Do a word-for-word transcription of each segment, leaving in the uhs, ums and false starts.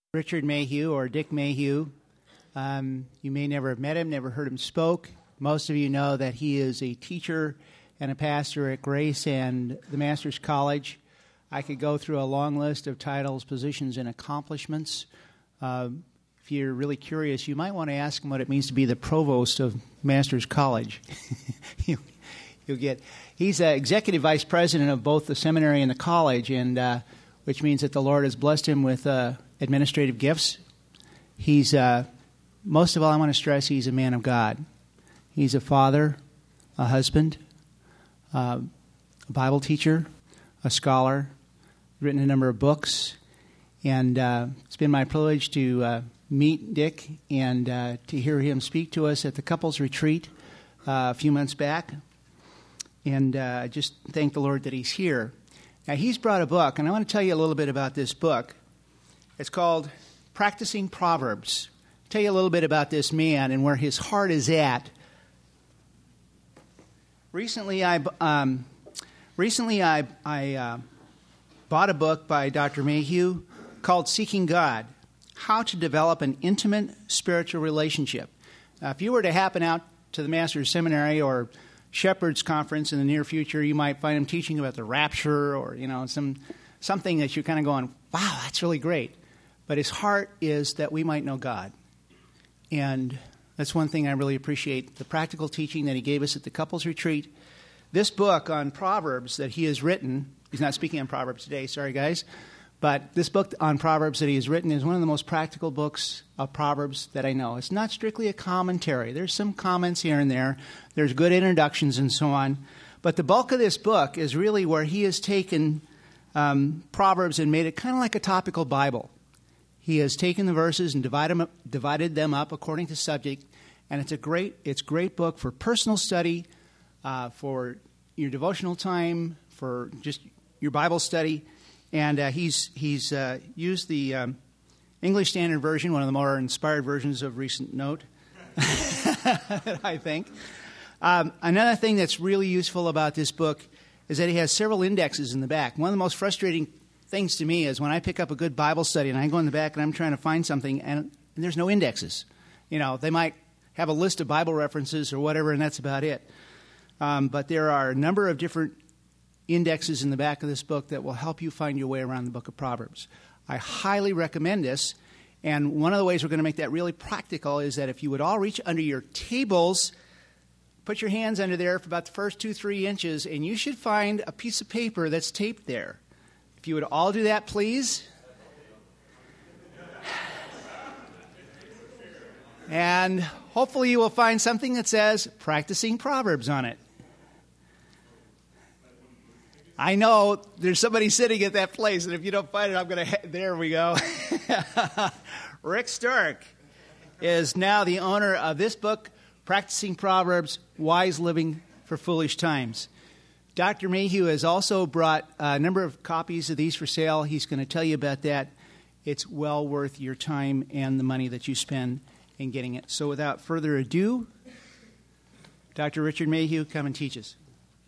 Richard Mayhew, or Dick Mayhew. Um, you may never have met him, never heard him spoke. Most of you know that he is a teacher and a pastor at Grace and the Master's College. I could go through a long list of titles, positions, and accomplishments. Uh, if you're really curious, you might want to ask him what it means to be the provost of Master's College. you, you'll get. He's uh, executive vice president of both the seminary and the college, and uh, which means that the Lord has blessed him with uh, administrative gifts. He's, uh, most of all, I want to stress, he's a man of God. He's a father, a husband, uh, a Bible teacher, a scholar, written a number of books, and uh, it's been my privilege to uh, meet Dick and uh, to hear him speak to us at the couples retreat uh, a few months back, and uh, I just thank the Lord that he's here. Now, he's brought a book, and I want to tell you a little bit about this book. It's called Practicing Proverbs. I'll tell you a little bit about this man and where his heart is at. Recently, I um, recently I, I uh, bought a book by Doctor Mayhew called Seeking God: How to Develop an Intimate Spiritual Relationship. Now, if you were to happen out to the Master's Seminary or Shepherd's Conference in the near future, you might find him teaching about the rapture, or you know some something that you're kind of going, wow, that's really great. But his heart is that we might know God. And that's one thing I really appreciate, the practical teaching that he gave us at the couples retreat. This book on Proverbs that he has written, he's not speaking on Proverbs today, sorry guys, but this book on Proverbs that he has written is one of the most practical books of Proverbs that I know. It's not strictly a commentary. There's some comments here and there. There's good introductions and so on. But the bulk of this book is really where he has taken um, Proverbs and made it kind of like a topical Bible. He has taken the verses and divided them up, divided them up according to subject, and it's a great it's a great book for personal study, uh, for your devotional time, for just your Bible study. And uh, he's he's uh, used the um, English Standard Version, one of the more inspired versions of recent note, I think. Um, another thing that's really useful about this book is that he has several indexes in the back. One of the most frustrating things to me is when I pick up a good Bible study and I go in the back and I'm trying to find something and, and there's no indexes. You know, they might have a list of Bible references or whatever, and that's about it. Um, but there are a number of different indexes in the back of this book that will help you find your way around the book of Proverbs. I highly recommend this, and one of the ways we're going to make that really practical is that if you would all reach under your tables, put your hands under there for about the first two, three inches, and you should find a piece of paper that's taped there. If you would all do that, please. And hopefully you will find something that says Practicing Proverbs on it. I know there's somebody sitting at that place, and if you don't find it, I'm going to... There we go. Rick Stark is now the owner of this book, Practicing Proverbs, Wise Living for Foolish Times. Doctor Mayhew has also brought a number of copies of these for sale. He's going to tell you about that. It's well worth your time and the money that you spend in getting it. So without further ado, Doctor Richard Mayhew, come and teach us.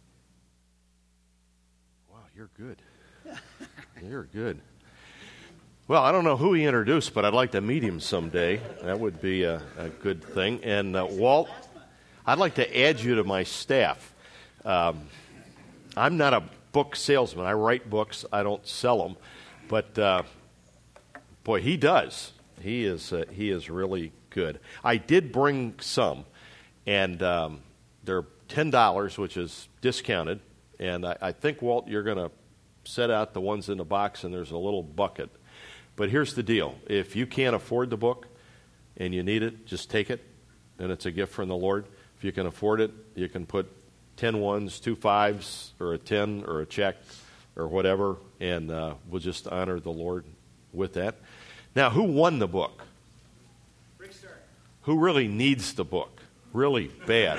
Wow, you're good. You're good. Well, I don't know who he introduced, but I'd like to meet him someday. That would be a, a good thing. And uh, Walt, I'd like to add you to my staff. Um, I'm not a book salesman. I write books. I don't sell them. But, uh, boy, he does. He is uh, he is really good. I did bring some, and um, they're ten dollars, which is discounted. And I, I think, Walt, you're going to set out the ones in the box, and there's a little bucket. But here's the deal. If you can't afford the book and you need it, just take it, and it's a gift from the Lord. If you can afford it, you can put ten ones, two fives, or a ten, or a check, or whatever, and uh, we'll just honor the Lord with that. Now, who won the book? Rick Stark. Who really needs the book? Really bad.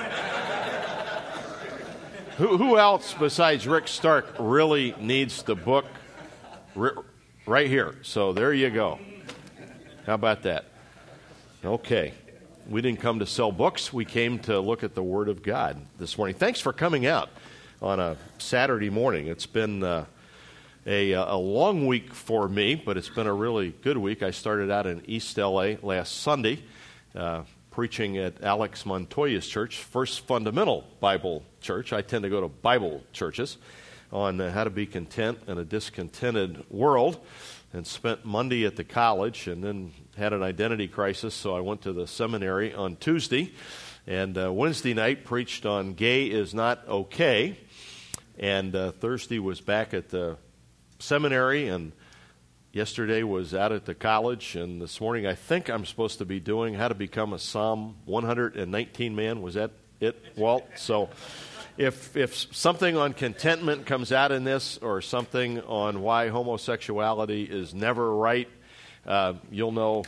who, who else besides Rick Stark really needs the book? R- right here. So there you go. How about that? Okay. We didn't come to sell books. We came to look at the Word of God this morning. Thanks for coming out on a Saturday morning. It's been uh, a, a long week for me, but it's been a really good week. I started out in East L A last Sunday, uh, preaching at Alex Montoya's church, First Fundamental Bible Church. I tend to go to Bible churches on uh, how to be content in a discontented world, and spent Monday at the college and then had an identity crisis, so I went to the seminary on Tuesday, and uh, Wednesday night preached on Gay is Not Okay, and uh, Thursday was back at the seminary, and yesterday was out at the college, and this morning I think I'm supposed to be doing how to become a Psalm one nineteen man. Was that it, Walt? So if if something on contentment comes out in this, or something on why homosexuality is never right, uh, you'll know.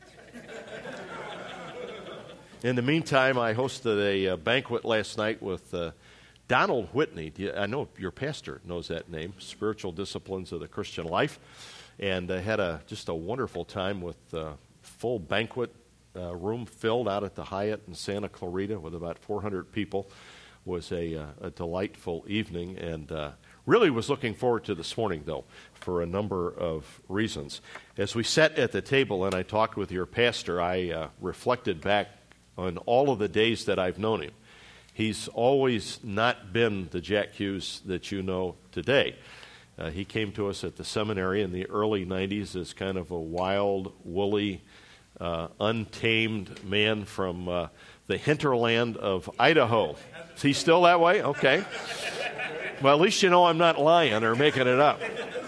In the meantime, I hosted a, a banquet last night with uh, Donald Whitney. I know your pastor knows that name, Spiritual Disciplines of the Christian Life, and I had a just a wonderful time with a full banquet uh, room filled out at the Hyatt in Santa Clarita with about four hundred people. Was a, uh, a delightful evening, and uh, really was looking forward to this morning, though, for a number of reasons. As we sat at the table and I talked with your pastor, I uh, reflected back on all of the days that I've known him. He's always not been the Jack Hughes that you know today. Uh, he came to us at the seminary in the early nineties as kind of a wild, woolly, uh, untamed man from uh, the hinterland of Idaho. Is he still that way? Okay. Well, at least you know I'm not lying or making it up.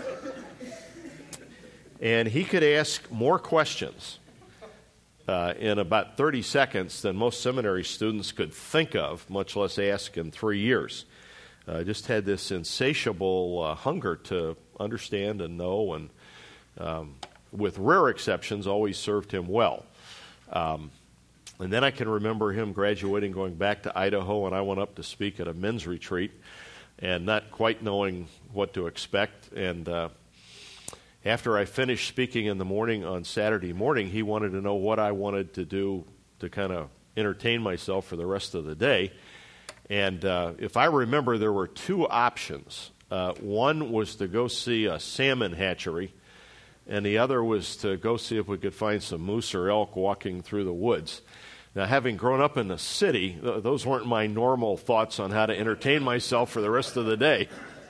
And he could ask more questions Uh, in about thirty seconds than most seminary students could think of, much less ask in three years. Uh, just had this insatiable uh, hunger to understand and know, and um, with rare exceptions, always served him well. Um, and then I can remember him graduating, going back to Idaho, and I went up to speak at a men's retreat, and not quite knowing what to expect, and uh, after I finished speaking in the morning on Saturday morning, he wanted to know what I wanted to do to kind of entertain myself for the rest of the day. And uh, if I remember, there were two options. Uh, one was to go see a salmon hatchery, and the other was to go see if we could find some moose or elk walking through the woods. Now, having grown up in the city, th- those weren't my normal thoughts on how to entertain myself for the rest of the day.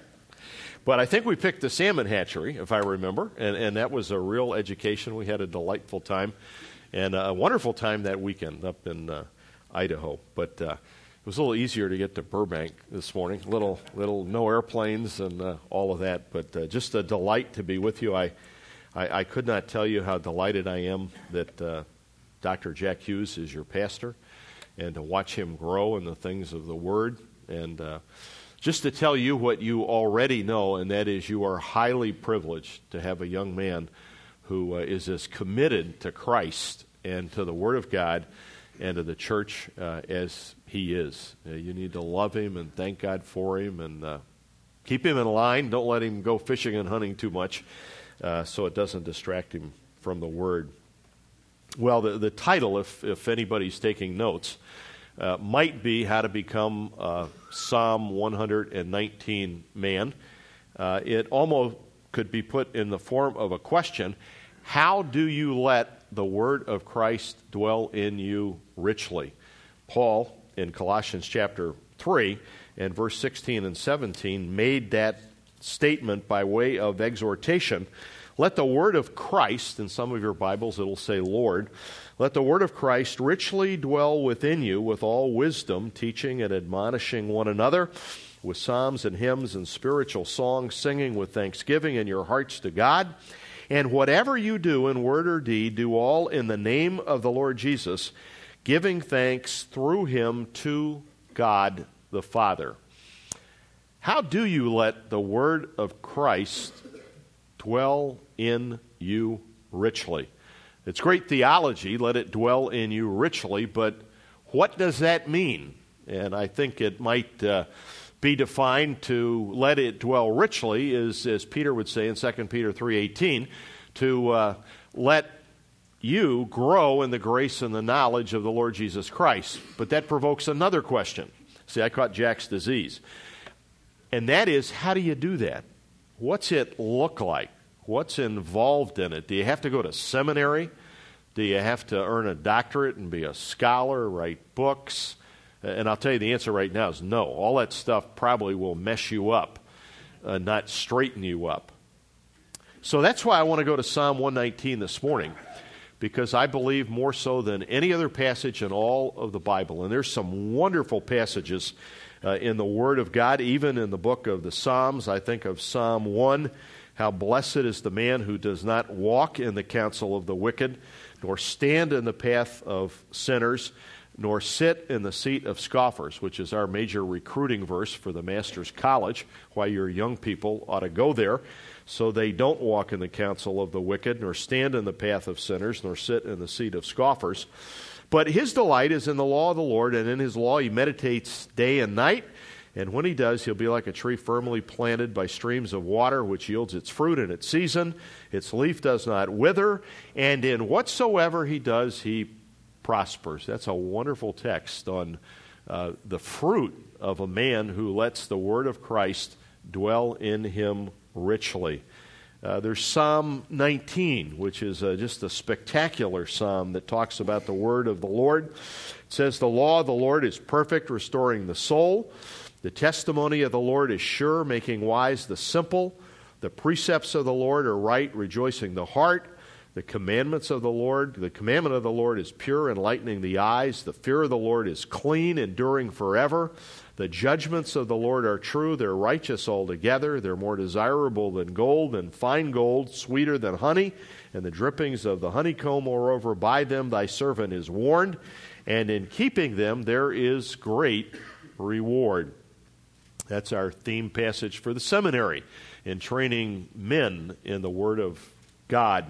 But I think we picked the salmon hatchery, if I remember, and, and that was a real education. We had a delightful time and a wonderful time that weekend up in uh, Idaho. But uh, it was a little easier to get to Burbank this morning. Little, little no airplanes and uh, all of that, but uh, just a delight to be with you. I, I, I could not tell you how delighted I am that uh, Doctor Jack Hughes is your pastor, and to watch him grow in the things of the Word, and uh, just to tell you what you already know, and that is you are highly privileged to have a young man who uh, is as committed to Christ and to the Word of God and to the church uh, as he is. Uh, you need to love him and thank God for him, and uh, keep him in line. Don't let him go fishing and hunting too much uh, so it doesn't distract him from the Word. Well, the, the title, if, if anybody's taking notes, Uh, might be How to Become a Psalm one nineteen Man. Uh, it almost could be put in the form of a question. How do you let the Word of Christ dwell in you richly? Paul, in Colossians chapter three and verse sixteen and seventeen, made that statement by way of exhortation. Let the word of Christ, in some of your Bibles it'll say Lord, let the word of Christ richly dwell within you with all wisdom, teaching and admonishing one another with psalms and hymns and spiritual songs, singing with thanksgiving in your hearts to God. And whatever you do in word or deed, do all in the name of the Lord Jesus, giving thanks through him to God the Father. How do you let the word of Christ dwell in you richly? It's great theology, let it dwell in you richly, but what does that mean? And I think it might uh, be defined to let it dwell richly is, as Peter would say in Second Peter three eighteen, to uh, let you grow in the grace and the knowledge of the Lord Jesus Christ. But that provokes another question. See, I caught Jack's disease. And that is, how do you do that? what's it look like? What's involved in it? Do you have to go to seminary? Do you have to earn a doctorate and be a scholar, write books? And I'll tell you the answer right now is no. All that stuff probably will mess you up, uh, not straighten you up. So that's why I want to go to Psalm one nineteen this morning, because I believe more so than any other passage in all of the Bible, and there's some wonderful passages uh, in the Word of God, even in the book of the Psalms. I think of Psalm one, how blessed is the man who does not walk in the counsel of the wicked, nor stand in the path of sinners, nor sit in the seat of scoffers, which is our major recruiting verse for the Master's College, why your young people ought to go there, so they don't walk in the counsel of the wicked, nor stand in the path of sinners, nor sit in the seat of scoffers. But his delight is in the law of the Lord, and in his law he meditates day and night. And when he does, he'll be like a tree firmly planted by streams of water, which yields its fruit in its season. Its leaf does not wither, and in whatsoever he does, he prospers. That's a wonderful text on uh, the fruit of a man who lets the word of Christ dwell in him richly. Uh, there's Psalm nineteen, which is uh, just a spectacular psalm that talks about the word of the Lord. It says, the law of the Lord is perfect, restoring the soul. The testimony of the Lord is sure, making wise the simple. The precepts of the Lord are right, rejoicing the heart. The commandments of the Lord, the commandment of the Lord is pure, enlightening the eyes. The fear of the Lord is clean, enduring forever. The judgments of the Lord are true, they're righteous altogether. They're more desirable than gold, and fine gold, sweeter than honey. And the drippings of the honeycomb, moreover, by them thy servant is warned. And in keeping them there is great reward. That's our theme passage for the seminary in training men in the Word of God.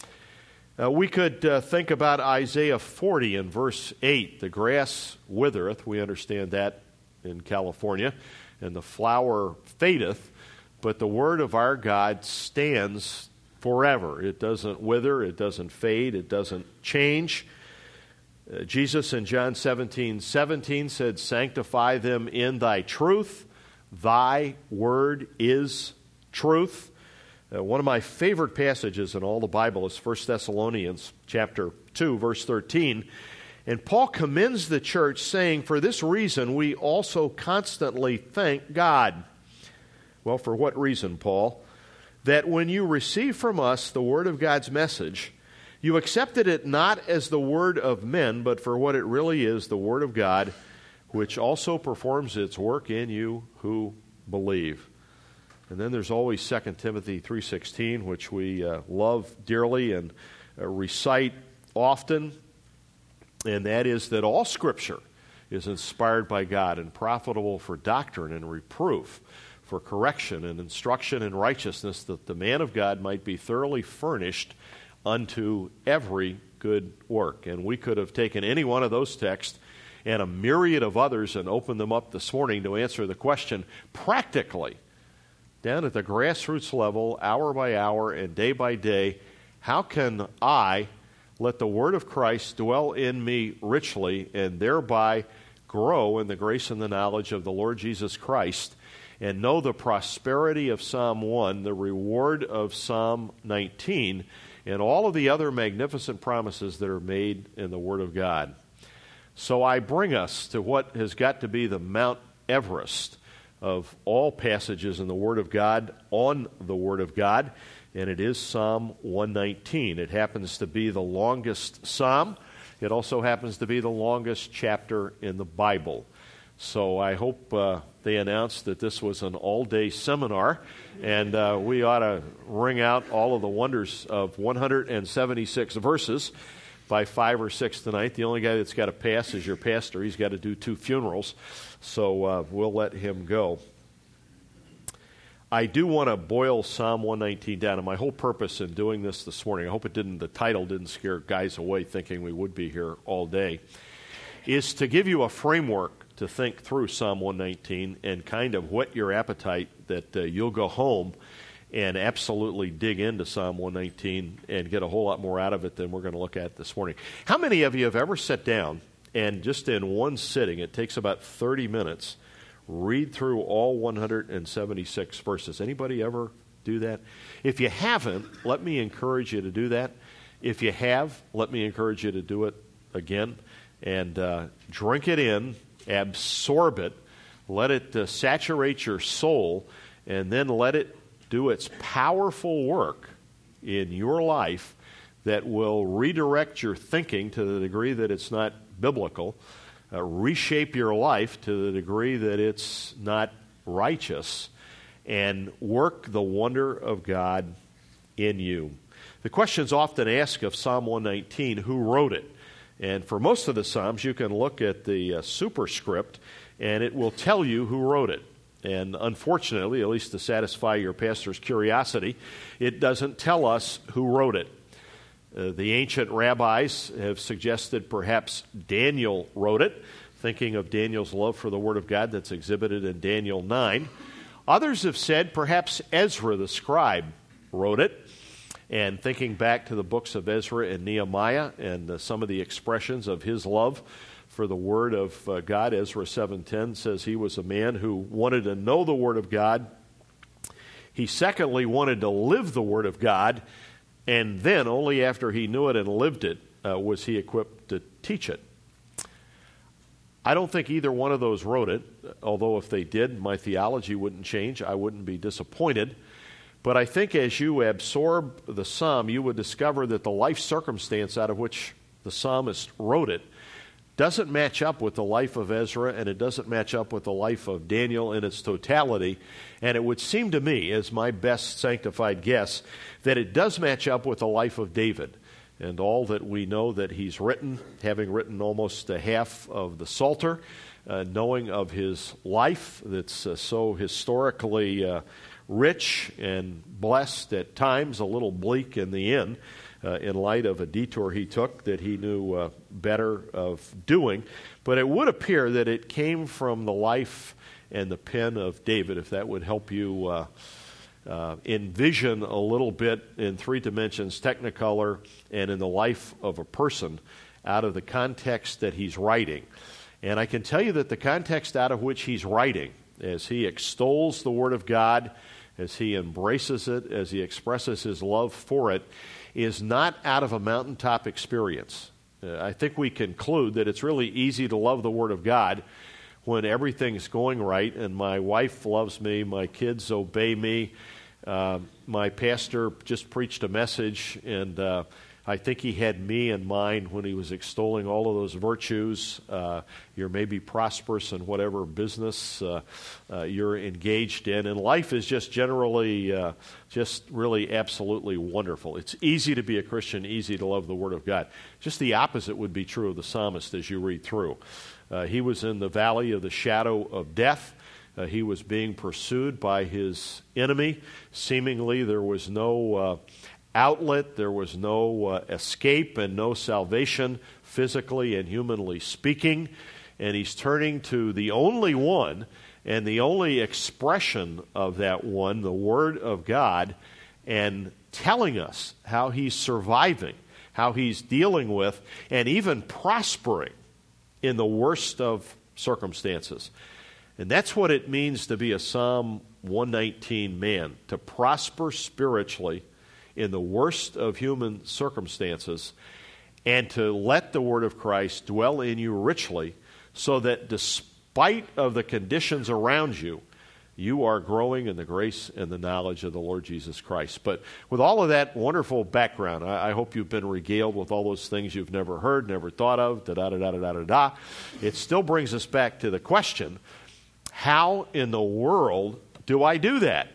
Uh, we could uh, think about Isaiah forty in verse eight. The grass withereth, we understand that in California, and the flower fadeth, but the word of our God stands forever. It doesn't wither, it doesn't fade, it doesn't change. Uh, Jesus in John seventeen seventeen said, sanctify them in thy truth. Thy word is truth. Uh, one of my favorite passages in all the Bible is First Thessalonians chapter two, verse thirteen. And Paul commends the church, saying, for this reason we also constantly thank God. Well, for what reason, Paul? That when you receive from us the word of God's message, you accepted it not as the word of men, but for what it really is, the word of God, which also performs its work in you who believe. And then there's always Second Timothy three sixteen, which we uh, love dearly and uh, recite often, and that is that all Scripture is inspired by God and profitable for doctrine and reproof, for correction and instruction in righteousness, that the man of God might be thoroughly furnished unto every good work. And we could have taken any one of those texts and a myriad of others and opened them up this morning to answer the question practically, down at the grassroots level, hour by hour and day by day, how can I let the word of Christ dwell in me richly and thereby grow in the grace and the knowledge of the Lord Jesus Christ and know the prosperity of Psalm one, the reward of Psalm nineteen, and all of the other magnificent promises that are made in the Word of God. So I bring us to what has got to be the Mount Everest of all passages in the Word of God on the Word of God, and it is Psalm one nineteen. It happens to be the longest psalm. It also happens to be the longest chapter in the Bible. So I hope uh, they announced that this was an all-day seminar, and uh, we ought to ring out all of the wonders of one hundred seventy-six verses by five or six tonight. The only guy that's got to pass is your pastor. He's got to do two funerals, so uh, we'll let him go. I do want to boil Psalm one nineteen down, and my whole purpose in doing this this morning, I hope it didn't, the title didn't scare guys away thinking we would be here all day, is to give you a framework to think through Psalm one nineteen and kind of whet your appetite that uh, you'll go home and absolutely dig into Psalm one nineteen and get a whole lot more out of it than we're going to look at this morning. How many of you have ever sat down and just in one sitting, it takes about thirty minutes, read through all one hundred seventy-six verses? Anybody ever do that? If you haven't, let me encourage you to do that. If you have, let me encourage you to do it again. And uh, drink it in, absorb it, let it uh, saturate your soul, and then let it do its powerful work in your life that will redirect your thinking to the degree that it's not biblical, uh, reshape your life to the degree that it's not righteous, and work the wonder of God in you. The question's often asked of Psalm one nineteen, who wrote it? And for most of the Psalms, you can look at the uh, superscript, and it will tell you who wrote it. And unfortunately, at least to satisfy your pastor's curiosity, it doesn't tell us who wrote it. Uh, the ancient rabbis have suggested perhaps Daniel wrote it, thinking of Daniel's love for the Word of God that's exhibited in Daniel nine. Others have said perhaps Ezra the scribe wrote it, and thinking back to the books of Ezra and Nehemiah and uh, some of the expressions of his love for the Word of uh, God. Ezra seven ten says he was a man who wanted to know the Word of God. He secondly wanted to live the Word of God, and then only after he knew it and lived it uh, was he equipped to teach it. I don't think either one of those wrote it, although if they did, my theology wouldn't change. I wouldn't be disappointed. But I think as you absorb the psalm, you would discover that the life circumstance out of which the psalmist wrote it doesn't match up with the life of Ezra, and it doesn't match up with the life of Daniel in its totality. And it would seem to me, as my best sanctified guess, that it does match up with the life of David and all that we know that he's written, having written almost a half of the Psalter, uh, knowing of his life that's uh, so historically uh, rich and blessed, at times a little bleak in the end, uh, in light of a detour he took that he knew uh, better of doing. But it would appear that it came from the life and the pen of David, if that would help you uh, uh, envision a little bit in three dimensions, Technicolor, and in the life of a person out of the context that he's writing. And I can tell you that the context out of which he's writing, as he extols the Word of God, as he embraces it, as he expresses his love for it, is not out of a mountaintop experience. Uh, I think we conclude that it's really easy to love the Word of God when everything's going right, and my wife loves me, my kids obey me, uh, my pastor just preached a message, and uh, I think he had me in mind when he was extolling all of those virtues. Uh, you're maybe prosperous in whatever business uh, uh, you're engaged in. And life is just generally, uh, just really absolutely wonderful. It's easy to be a Christian, easy to love the Word of God. Just the opposite would be true of the psalmist as you read through. Uh, he was in the valley of the shadow of death. Uh, he was being pursued by his enemy. Seemingly there was no uh, outlet, there was no uh, escape and no salvation, physically and humanly speaking. And he's turning to the only one and the only expression of that one, the Word of God, and telling us how he's surviving, how he's dealing with, and even prospering in the worst of circumstances. And that's what it means to be a Psalm one nineteen man, to prosper spiritually in the worst of human circumstances, and to let the Word of Christ dwell in you richly, so that despite of the conditions around you, you are growing in the grace and the knowledge of the Lord Jesus Christ. But with all of that wonderful background, I, I hope you've been regaled with all those things you've never heard, never thought of, da-da-da-da-da-da-da. It still brings us back to the question, how in the world do I do that?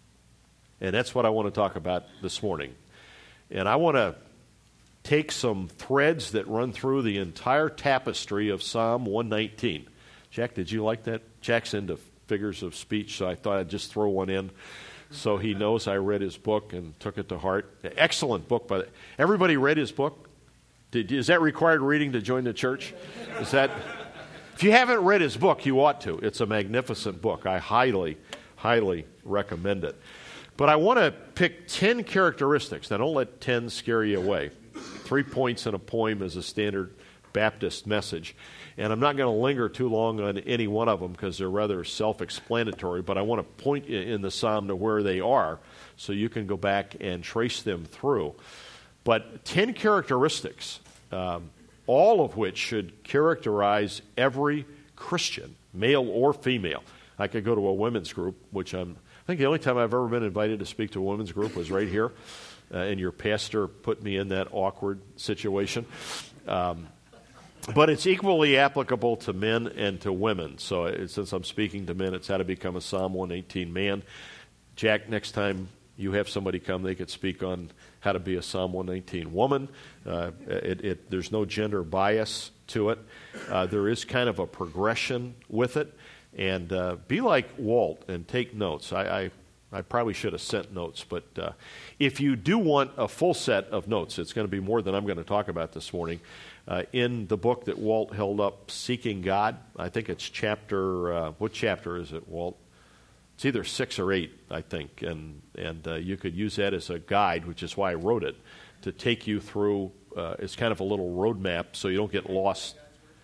And that's what I want to talk about this morning. And I want to take some threads that run through the entire tapestry of Psalm one nineteen. Jack, did you like that? Jack's into figures of speech, so I thought I'd just throw one in so he knows I read his book and took it to heart. Excellent book. By the, everybody read his book? Did, is that required reading to join the church? Is that... If you haven't read his book, you ought to. It's a magnificent book. I highly, highly recommend it. But I want to pick ten characteristics. Now, don't let ten scare you away. Three points in a poem is a standard Baptist message. And I'm not going to linger too long on any one of them because they're rather self-explanatory, but I want to point you in the psalm to where they are so you can go back and trace them through. But ten characteristics, um, all of which should characterize every Christian, male or female. I could go to a women's group, which I'm, I think the only time I've ever been invited to speak to a women's group was right here, uh, and your pastor put me in that awkward situation. Um, but it's equally applicable to men and to women. So it, since I'm speaking to men, it's how to become a Psalm one eighteen man. Jack, next time you have somebody come, they could speak on how to be a Psalm one nineteen woman. Uh, it, it, there's no gender bias to it. Uh, there is kind of a progression with it. And uh, be like Walt and take notes. I, I, I probably should have sent notes, but uh, if you do want a full set of notes, it's going to be more than I'm going to talk about this morning. Uh, in the book that Walt held up, Seeking God, I think it's chapter, uh, what chapter is it, Walt? It's either six or eight, I think, and and uh, you could use that as a guide, which is why I wrote it, to take you through. Uh, it's kind of a little roadmap so you don't get lost.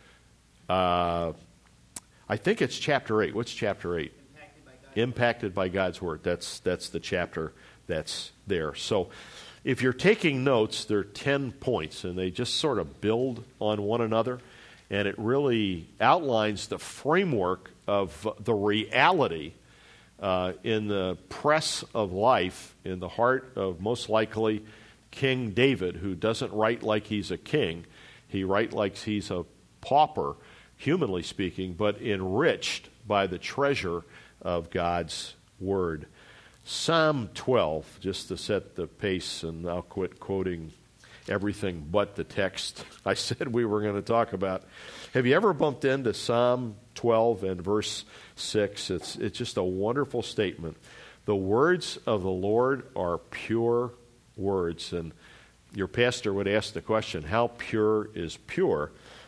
Uh, I think it's chapter eight. What's chapter eight? Impacted by, God. Impacted by God's Word. That's that's the chapter that's there. So if you're taking notes, there are ten points, and they just sort of build on one another, and it really outlines the framework of the reality Uh, in the press of life, in the heart of most likely King David, who doesn't write like he's a king. He writes like he's a pauper, humanly speaking, but enriched by the treasure of God's Word. Psalm twelve, just to set the pace, and I'll quit quoting everything but the text I said we were going to talk about. Have you ever bumped into Psalm twelve and verse six? It's it's just a wonderful statement. The words of the Lord are pure words. And your pastor would ask the question, how pure is pure?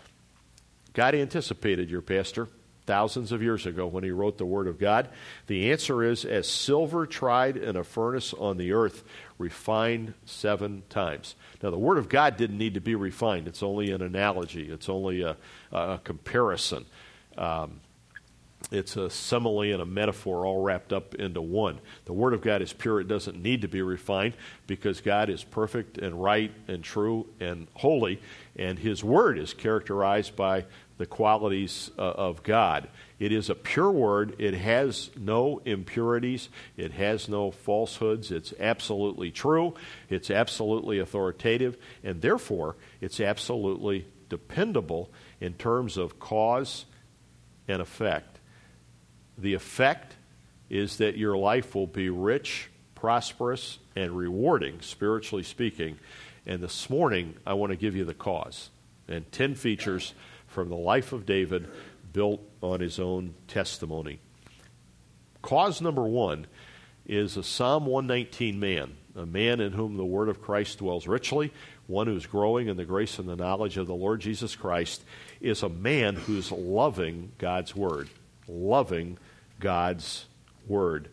God anticipated your pastor thousands of years ago when he wrote the Word of God. The answer is, as silver tried in a furnace on the earth, refined seven times. Now, the Word of God didn't need to be refined. It's only an analogy. It's only a, a comparison. Um, it's a simile and a metaphor all wrapped up into one. The Word of God is pure. It doesn't need to be refined because God is perfect and right and true and holy, and His Word is characterized by the qualities uh, of God. It is a pure word. It has no impurities. It has no falsehoods. It's absolutely true. It's absolutely authoritative. And therefore, it's absolutely dependable in terms of cause and effect. The effect is that your life will be rich, prosperous, and rewarding, spiritually speaking. And this morning, I want to give you the cause. And ten features from the life of David built on his own testimony. Cause number one is a Psalm one nineteen man, a man in whom the word of Christ dwells richly, one who's growing in the grace and the knowledge of the Lord Jesus Christ, is a man who's loving God's word, loving God's word.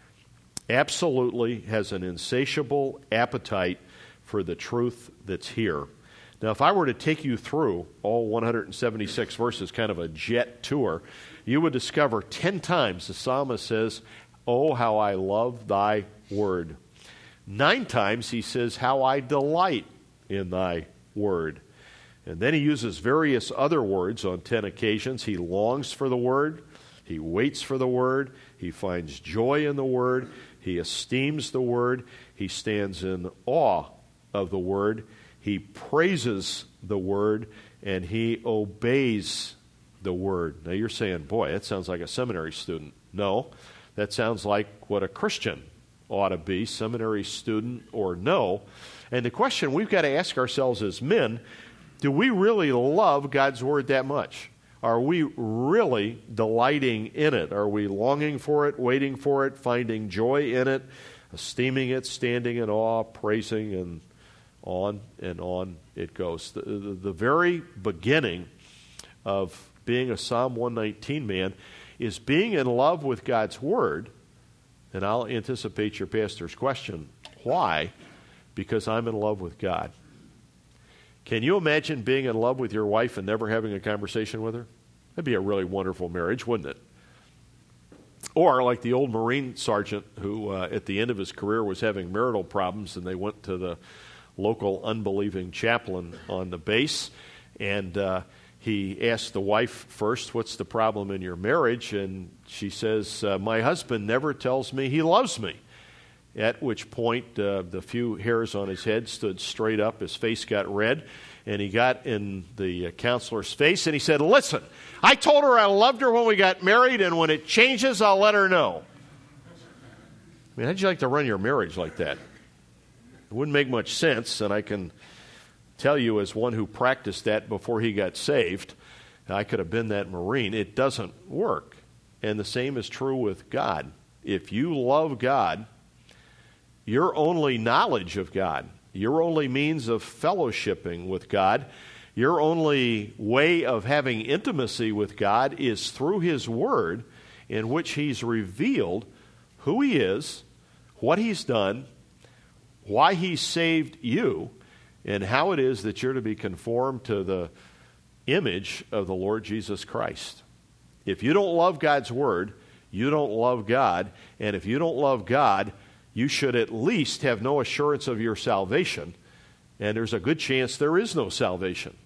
Absolutely has an insatiable appetite for the truth that's here. Now, if I were to take you through all one hundred seventy-six verses, kind of a jet tour, you would discover ten times the psalmist says, "Oh, how I love thy word." Nine times he says, "How I delight in thy word." And then he uses various other words on ten occasions. He longs for the word. He waits for the word. He finds joy in the word. He esteems the word. He stands in awe of the word. He praises the word, and he obeys the word. Now you're saying, boy, that sounds like a seminary student. No, that sounds like what a Christian ought to be, seminary student or no. And the question we've got to ask ourselves as men, do we really love God's word that much? Are we really delighting in it? Are we longing for it, waiting for it, finding joy in it, esteeming it, standing in awe, praising, and on and on it goes. The, the, the very beginning of being a Psalm one nineteen man is being in love with God's word. And I'll anticipate your pastor's question. Why? Because I'm in love with God. Can you imagine being in love with your wife and never having a conversation with her? That'd be a really wonderful marriage, wouldn't it? Or like the old Marine sergeant who, uh, at the end of his career, was having marital problems, and they went to the local unbelieving chaplain on the base, and uh, he asked the wife first, "What's the problem in your marriage?" And she says, uh, "My husband never tells me he loves me." At which point, uh, the few hairs on his head stood straight up, his face got red, and he got in the uh, counselor's face, and he said, "Listen, I told her I loved her when we got married, and when it changes, I'll let her know." I mean, how'd you like to run your marriage like that? It wouldn't make much sense, and I can tell you as one who practiced that before he got saved, I could have been that Marine. It doesn't work. And the same is true with God. If you love God, your only knowledge of God, your only means of fellowshipping with God, your only way of having intimacy with God is through His Word, in which He's revealed who He is, what He's done, why He saved you, and how it is that you're to be conformed to the image of the Lord Jesus Christ. If you don't love God's Word, you don't love God, and if you don't love God, you should at least have no assurance of your salvation, and there's a good chance there is no salvation.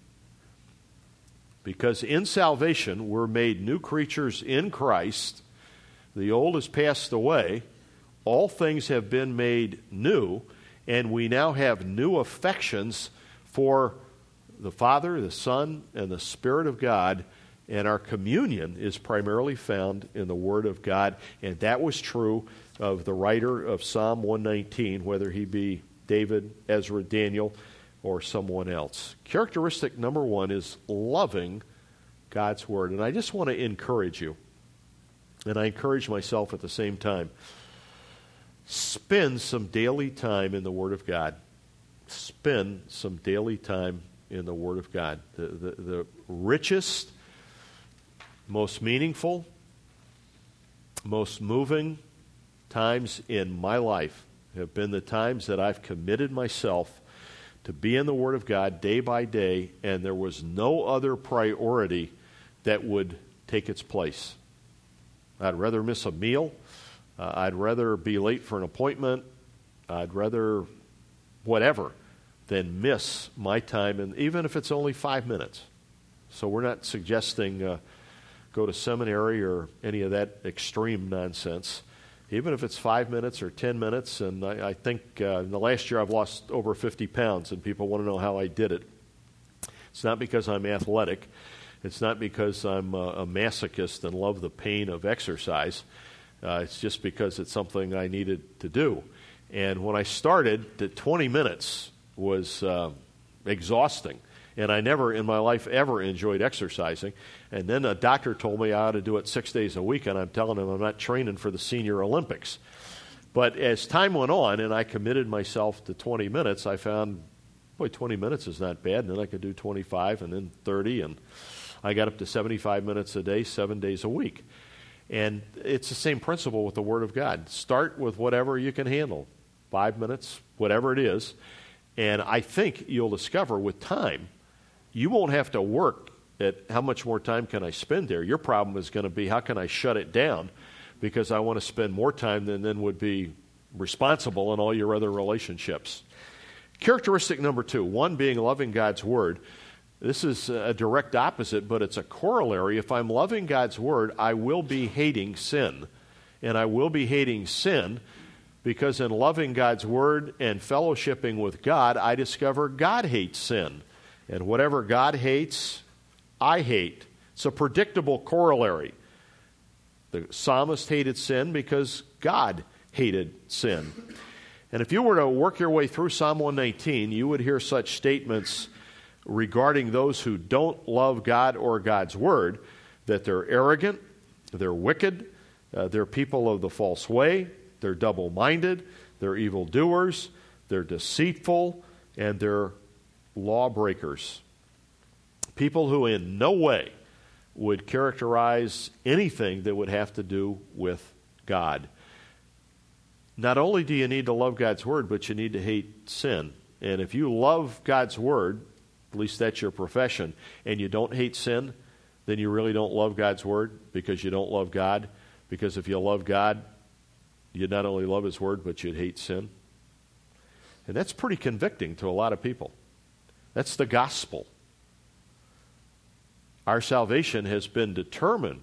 Because in salvation, we're made new creatures in Christ. The old has passed away. All things have been made new, and we now have new affections for the Father, the Son, and the Spirit of God, and our communion is primarily found in the Word of God, and that was true of the writer of Psalm one nineteen, whether he be David, Ezra, Daniel, or someone else. Characteristic number one is loving God's Word. And I just want to encourage you, and I encourage myself at the same time, spend some daily time in the Word of God. Spend some daily time in the Word of God. The, the, the richest, most meaningful, most moving times in my life have been the times that I've committed myself to be in the Word of God day by day, and there was no other priority that would take its place. I'd rather miss a meal. Uh, I'd rather be late for an appointment. I'd rather whatever than miss my time, and even if it's only five minutes. So we're not suggesting uh, go to seminary or any of that extreme nonsense. Even if it's five minutes or ten minutes, and I, I think uh, in the last year I've lost over fifty pounds, and people want to know how I did it. It's not because I'm athletic. It's not because I'm a, a masochist and love the pain of exercise. Uh, it's just because it's something I needed to do. And when I started, the twenty minutes was uh, exhausting. And I never in my life ever enjoyed exercising. And then a doctor told me I ought to do it six days a week, and I'm telling him I'm not training for the Senior Olympics. But as time went on and I committed myself to twenty minutes, I found, boy, twenty minutes is not bad. And then I could do twenty-five and then thirty, and I got up to seventy-five minutes a day, seven days a week. And it's the same principle with the Word of God. Start with whatever you can handle, five minutes, whatever it is. And I think you'll discover with time, you won't have to work at how much more time can I spend there. Your problem is going to be how can I shut it down, because I want to spend more time than then would be responsible in all your other relationships. Characteristic number two, one being loving God's Word. This is a direct opposite, but it's a corollary. If I'm loving God's Word, I will be hating sin. And I will be hating sin because in loving God's Word and fellowshipping with God, I discover God hates sin. And whatever God hates, I hate. It's a predictable corollary. The psalmist hated sin because God hated sin. And if you were to work your way through Psalm one nineteen, you would hear such statements regarding those who don't love God or God's Word, that they're arrogant, they're wicked, uh, they're people of the false way, they're double-minded, they're evildoers, they're deceitful, and they're lawbreakers. People who in no way would characterize anything that would have to do with God. Not only do you need to love God's Word, but you need to hate sin. And if you love God's Word, at least that's your profession, and you don't hate sin, then you really don't love God's Word because you don't love God. Because if you love God, you'd not only love His Word, but you'd hate sin. And that's pretty convicting to a lot of people. That's the gospel. Our salvation has been determined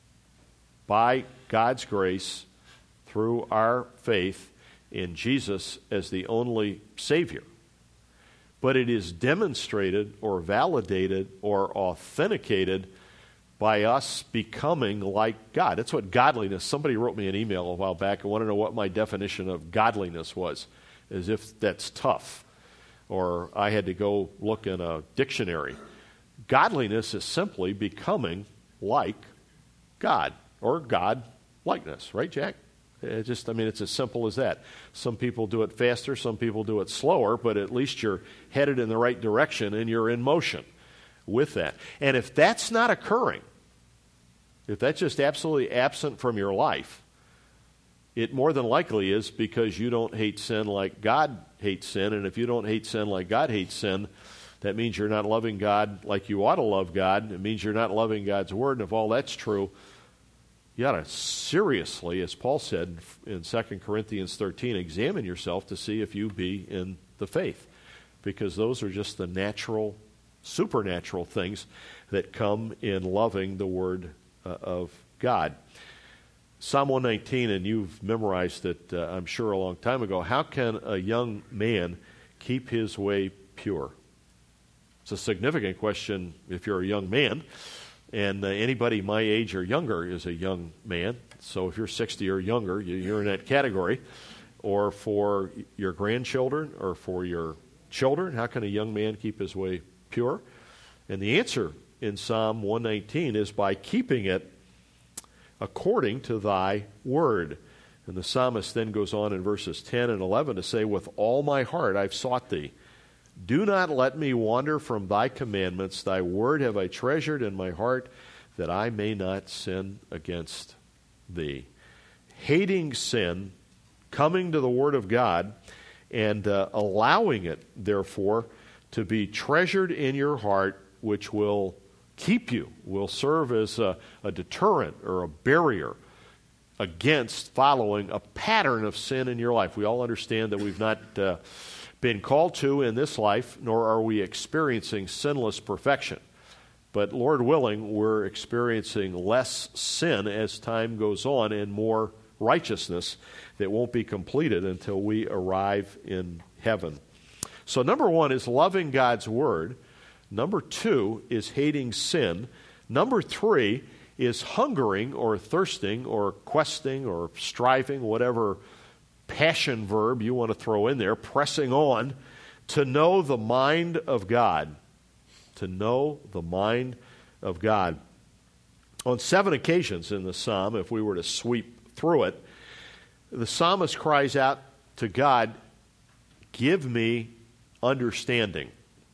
by God's grace through our faith in Jesus as the only Savior. But it is demonstrated or validated or authenticated by us becoming like God. That's what godliness, somebody wrote me an email a while back and wanted to know what my definition of godliness was, as if that's tough. Or I had to go look in a dictionary. Godliness is simply becoming like God, or God likeness, right, Jack? It just, I mean, it's as simple as that. Some people do it faster, some people do it slower, but at least you're headed in the right direction and you're in motion with that. And if that's not occurring, if that's just absolutely absent from your life, it more than likely is because you don't hate sin like God hates sin. And if you don't hate sin like God hates sin, that means you're not loving God like you ought to love God. It means you're not loving God's Word. And if all that's true, you ought to seriously, as Paul said in Second Corinthians thirteen, examine yourself to see if you be in the faith. Because those are just the natural, supernatural things that come in loving the Word uh, of God. Psalm one nineteen, and you've memorized it, uh, I'm sure, a long time ago. How can a young man keep his way pure? It's a significant question if you're a young man. And uh, anybody my age or younger is a young man. So if you're sixty or younger, you're in that category. Or for your grandchildren or for your children, how can a young man keep his way pure? And the answer in Psalm one nineteen is by keeping it according to thy word. And the psalmist then goes on in verses ten and eleven to say, with all my heart I've sought thee. Do not let me wander from thy commandments. Thy word have I treasured in my heart, that I may not sin against thee. Hating sin, coming to the word of God, and uh, allowing it, therefore, to be treasured in your heart, which will keep you, will serve as a, a deterrent or a barrier against following a pattern of sin in your life. We all understand that we've not uh, been called to in this life, nor are we experiencing sinless perfection. But Lord willing, we're experiencing less sin as time goes on and more righteousness that won't be completed until we arrive in heaven. So number one is loving God's word. Number two is hating sin. Number three is hungering or thirsting or questing or striving, whatever passion verb you want to throw in there, pressing on to know the mind of God. To know the mind of God. On seven occasions in the psalm, if we were to sweep through it, the psalmist cries out to God, give me understanding.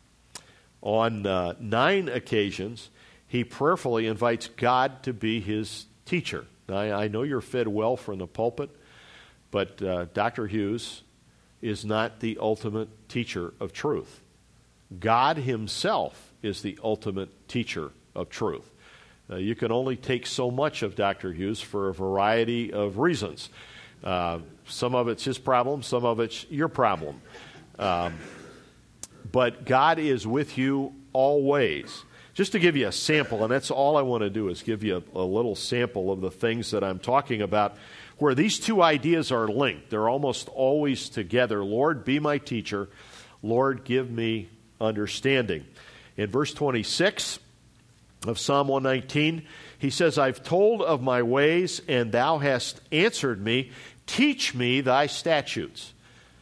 On uh, nine occasions, he prayerfully invites God to be his teacher. Now, I, I know you're fed well from the pulpit, but uh, Doctor Hughes is not the ultimate teacher of truth. God himself is the ultimate teacher of truth. Uh, you can only take so much of Doctor Hughes for a variety of reasons. Uh, some of it's his problem, some of it's your problem. Um, but God is with you always. Just to give you a sample, and that's all I want to do is give you a, a little sample of the things that I'm talking about, where these two ideas are linked. They're almost always together. Lord, be my teacher. Lord, give me understanding. In verse twenty-six of Psalm one nineteen, he says, I've told of my ways, and thou hast answered me. Teach me thy statutes.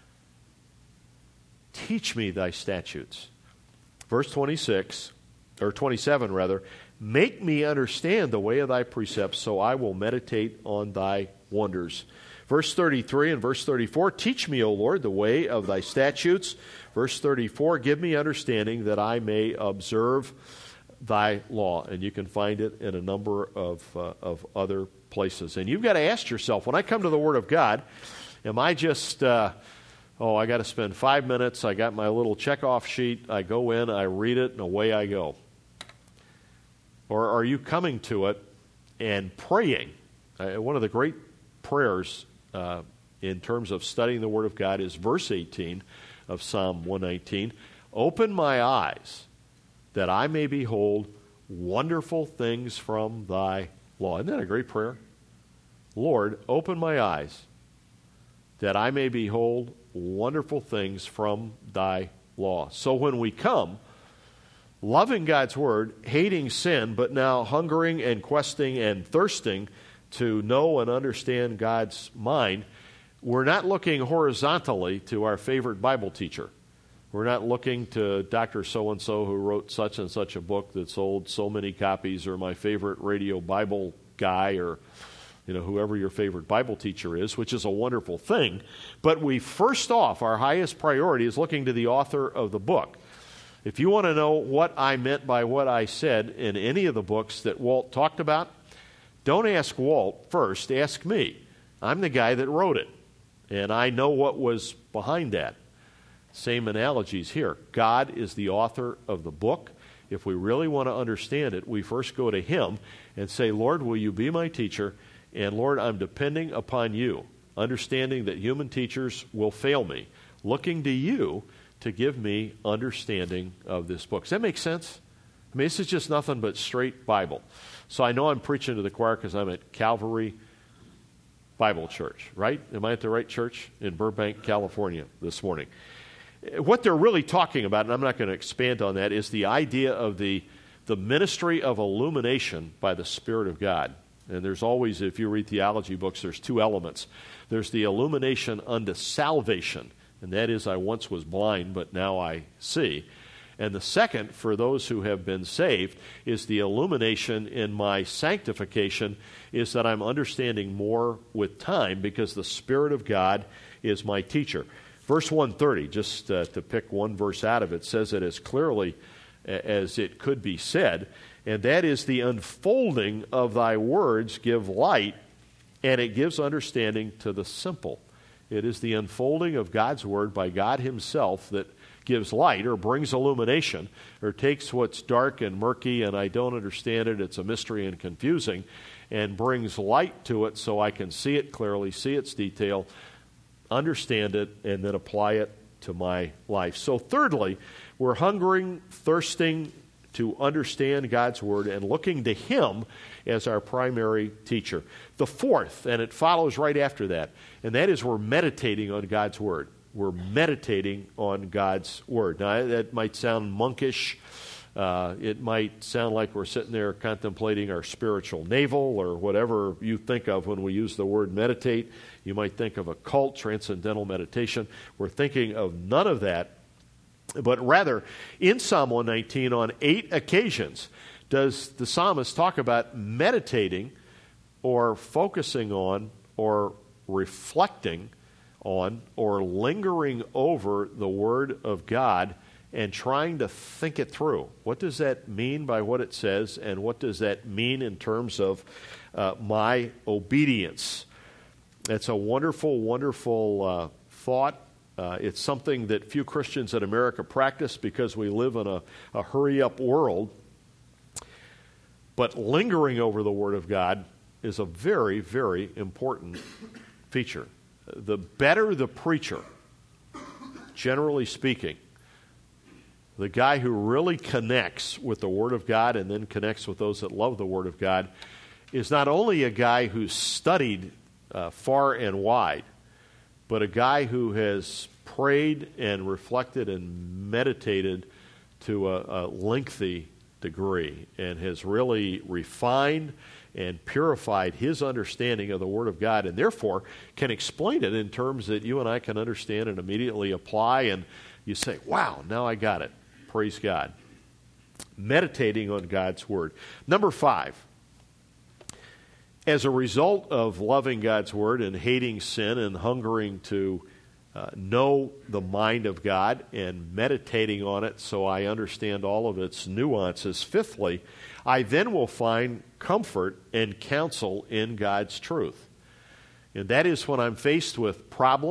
Teach me thy statutes. Verse twenty-six, or twenty-seven rather, make me understand the way of thy precepts, so I will meditate on thy wonders. Verse thirty-three and verse thirty-four, teach me, O Lord, the way of thy statutes. Verse thirty-four, give me understanding that I may observe thy law. And you can find it in a number of, uh, of other places. And you've got to ask yourself, when I come to the Word of God, am I just uh, Oh, I got to spend five minutes. I got my little checkoff sheet. I go in, I read it, and away I go. Or are you coming to it and praying? Uh, one of the great prayers uh, in terms of studying the Word of God is verse eighteen of Psalm one nineteen. Open my eyes that I may behold wonderful things from thy law. Isn't that a great prayer? Lord, open my eyes that I may behold wonderful things from thy law. So when we come, loving God's Word, hating sin, but now hungering and questing and thirsting to know and understand God's mind, we're not looking horizontally to our favorite Bible teacher. We're not looking to Doctor So-and-so who wrote such and such a book that sold so many copies, or my favorite radio Bible guy, or you know, whoever your favorite Bible teacher is, which is a wonderful thing. But we first off, our highest priority is looking to the author of the book. If you want to know what I meant by what I said in any of the books that Walt talked about, don't ask Walt first, ask me. I'm the guy that wrote it, and I know what was behind that. Same analogies here. God is the author of the book. If we really want to understand it, we first go to Him and say, Lord, will you be my teacher? And Lord, I'm depending upon you, understanding that human teachers will fail me, looking to you to give me understanding of this book. Does that make sense? I mean, this is just nothing but straight Bible. So I know I'm preaching to the choir because I'm at Calvary Bible Church, right? Am I at the right church? In Burbank, California this morning. What they're really talking about, and I'm not going to expand on that, is the idea of the, the ministry of illumination by the Spirit of God. And there's always, if you read theology books, there's two elements. There's the illumination unto salvation, and that is, I once was blind, but now I see. And the second, for those who have been saved, is the illumination in my sanctification, is that I'm understanding more with time because the Spirit of God is my teacher. Verse one thirty, just uh, to pick one verse out of it, says it as clearly as it could be said, and that is, the unfolding of thy words give light, and it gives understanding to the simple. It is the unfolding of God's Word by God Himself that gives light, or brings illumination, or takes what's dark and murky and I don't understand it, it's a mystery and confusing, and brings light to it so I can see it clearly, see its detail, understand it, and then apply it to my life. So thirdly, we're hungering, thirsting to understand God's Word and looking to Him as our primary teacher. The fourth, and it follows right after that, and that is we're meditating on God's Word. We're meditating on God's Word. Now, that might sound monkish. Uh, it might sound like we're sitting there contemplating our spiritual navel, or whatever you think of when we use the word meditate. You might think of a cult, transcendental meditation. We're thinking of none of that. But rather, in Psalm one nineteen, on eight occasions, does the psalmist talk about meditating or focusing on or reflecting on or lingering over the Word of God and trying to think it through. What does that mean by what it says, and what does that mean in terms of uh, my obedience? It's a wonderful, wonderful uh, thought. Uh, it's something that few Christians in America practice because we live in a, a hurry-up world. But lingering over the Word of God is a very, very important feature. The better the preacher, generally speaking, the guy who really connects with the Word of God and then connects with those that love the Word of God, is not only a guy who's studied uh, far and wide, but a guy who has prayed and reflected and meditated to a, a lengthy degree and has really refined and purified his understanding of the Word of God, and therefore can explain it in terms that you and I can understand and immediately apply, and you say, wow, now I got it. Praise God. Meditating on God's Word. Number five, as a result of loving God's Word and hating sin and hungering to uh, know the mind of God and meditating on it so I understand all of its nuances, fifthly, I then will find comfort and counsel in God's truth. And that is when I'm faced with problems,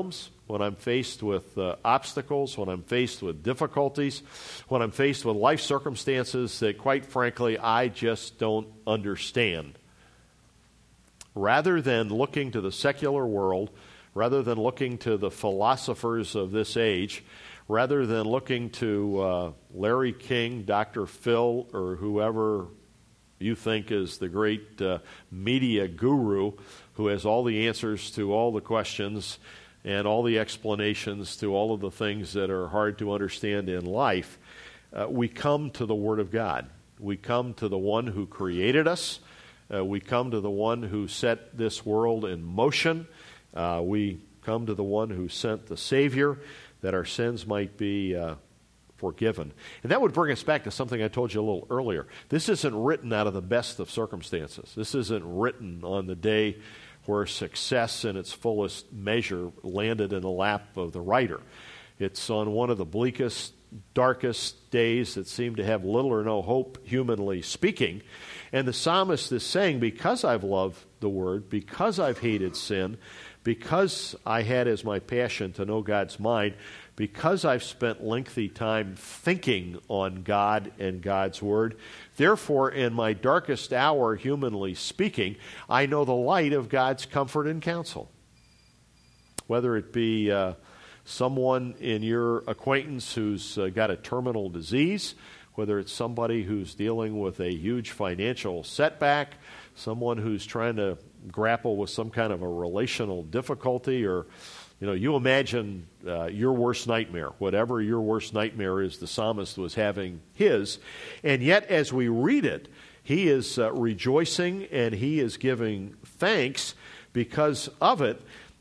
when I'm faced with uh, obstacles, when I'm faced with difficulties, when I'm faced with life circumstances that, quite frankly, I just don't understand. Rather than looking to the secular world, rather than looking to the philosophers of this age, rather than looking to uh, Larry King, Doctor Phil, or whoever you think is the great uh, media guru who has all the answers to all the questions and all the explanations to all of the things that are hard to understand in life, uh, we come to the Word of God. We come to the one who created us. Uh, we come to the one who set this world in motion. Uh, we come to the one who sent the Savior that our sins might be uh, forgiven. And that would bring us back to something I told you a little earlier. This isn't written out of the best of circumstances. This isn't written on the day where success in its fullest measure landed in the lap of the writer. It's on one of the bleakest, darkest days that seem to have little or no hope, humanly speaking. And the psalmist is saying, because I've loved the Word, because I've hated sin, because I had as my passion to know God's mind, because I've spent lengthy time thinking on God and God's Word, therefore, in my darkest hour, humanly speaking, I know the light of God's comfort and counsel. Whether it be uh, someone in your acquaintance who's uh, got a terminal disease, whether it's somebody who's dealing with a huge financial setback, someone who's trying to grapple with some kind of a relational difficulty, or you know, you imagine uh, your worst nightmare, whatever your worst nightmare is, the psalmist was having his. And yet, as we read it, he is uh, rejoicing and he is giving thanks because of it,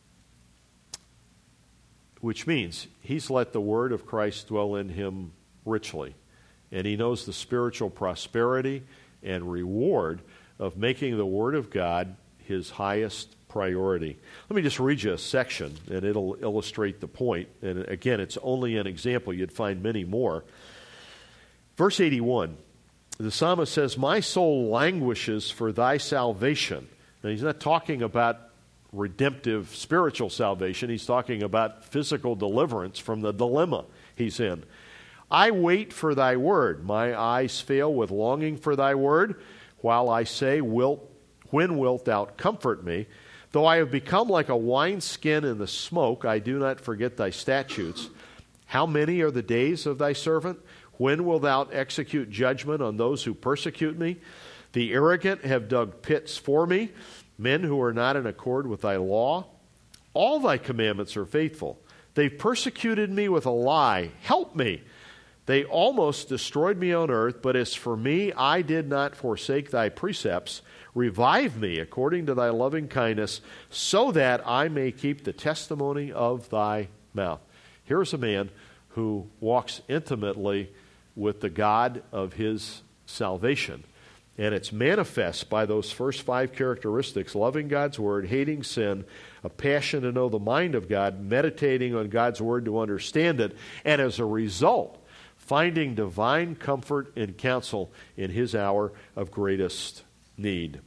which means he's let the word of Christ dwell in him richly. And he knows the spiritual prosperity and reward of making the word of God his highest priority. Let me just read you a section, and it'll illustrate the point. And again, it's only an example. You'd find many more. Verse eighty-one, the psalmist says, "My soul languishes for thy salvation." Now, he's not talking about redemptive spiritual salvation. He's talking about physical deliverance from the dilemma he's in. "I wait for thy word. My eyes fail with longing for thy word, while I say, wilt, when wilt thou comfort me? Though I have become like a wineskin in the smoke, I do not forget thy statutes. How many are the days of thy servant? When wilt thou execute judgment on those who persecute me? The arrogant have dug pits for me, men who are not in accord with thy law. All thy commandments are faithful. They've persecuted me with a lie. Help me. They almost destroyed me on earth, but as for me, I did not forsake thy precepts. Revive me according to thy loving kindness, so that I may keep the testimony of thy mouth." Here's a man who walks intimately with the God of his salvation. And it's manifest by those first five characteristics: loving God's word, hating sin, a passion to know the mind of God, meditating on God's word to understand it, and as a result, finding divine comfort and counsel in his hour of greatest need.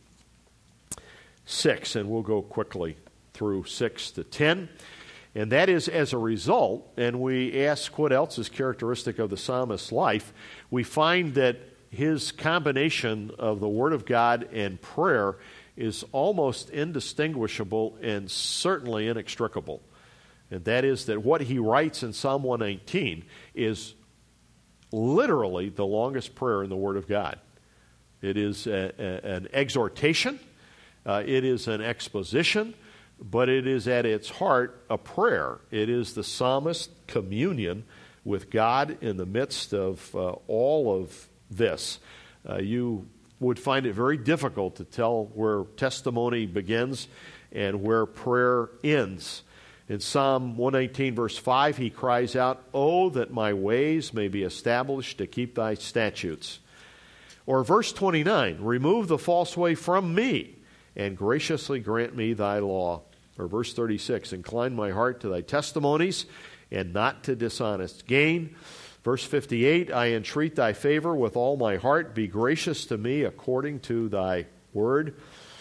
Six, and we'll go quickly through six to ten. And that is as a result, and we ask what else is characteristic of the psalmist's life, we find that his combination of the Word of God and prayer is almost indistinguishable and certainly inextricable. And that is that what he writes in Psalm one nineteen is literally the longest prayer in the Word of God. It is a, a, an exhortation, uh, it is an exposition, but it is at its heart a prayer. It is the psalmist's communion with God in the midst of uh, all of this. Uh, you would find it very difficult to tell where testimony begins and where prayer ends. In Psalm one nineteen, verse five, he cries out, "Oh, that my ways may be established to keep thy statutes." Or verse twenty-nine, "Remove the false way from me, and graciously grant me thy law." Or verse thirty-six, "Incline my heart to thy testimonies, and not to dishonest gain." Verse fifty-eight, "I entreat thy favor with all my heart. Be gracious to me according to thy word."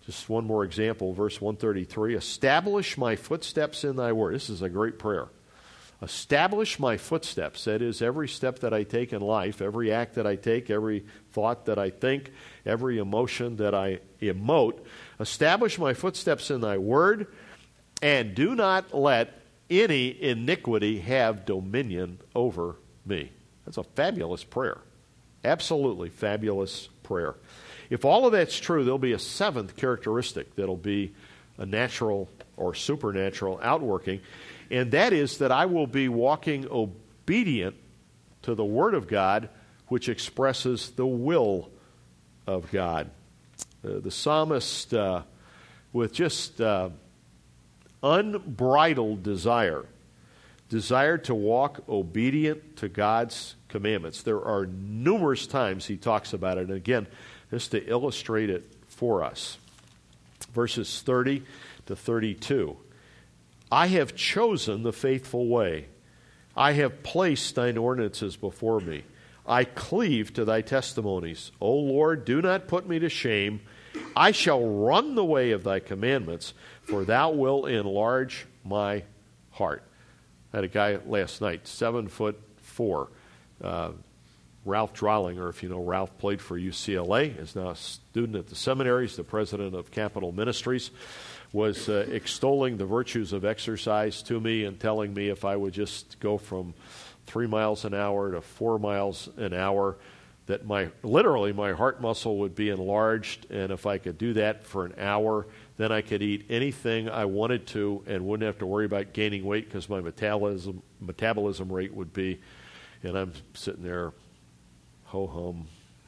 Just one more example, verse one thirty-three. Establish my footsteps in thy word. This is a great prayer. Establish my footsteps. That is, every step that I take in life, every act that I take, every thought that I think, every emotion that I emote. Establish my footsteps in thy word, and do not let any iniquity have dominion over me. That's a fabulous prayer. Absolutely fabulous prayer. If all of that's true, there'll be a seventh characteristic that'll be a natural or supernatural outworking, and that is that I will be walking obedient to the Word of God, which expresses the will of God. Uh, the psalmist, uh, with just uh, unbridled desire, desired to walk obedient to God's commandments. There are numerous times he talks about it, and again, just to illustrate it for us. Verses thirty to thirty-two. I have chosen the faithful way. I have placed thine ordinances before me. I cleave to thy testimonies. O Lord, do not put me to shame. I shall run the way of thy commandments, for thou wilt enlarge my heart. I had a guy last night, seven foot four, uh, Ralph Drollinger, if you know Ralph, played for U C L A, is now a student at the seminaries, the president of Capital Ministries, was uh, extolling the virtues of exercise to me and telling me if I would just go from three miles an hour to four miles an hour, that my literally my heart muscle would be enlarged, and if I could do that for an hour, then I could eat anything I wanted to and wouldn't have to worry about gaining weight because my metabolism metabolism rate would be, and I'm sitting there, ho-hum.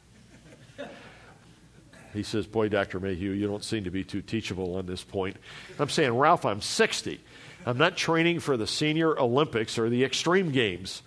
He says, boy, Doctor Mayhew, you don't seem to be too teachable on this point. I'm saying, Ralph, I'm sixty. I'm not training for the Senior Olympics or the Extreme Games.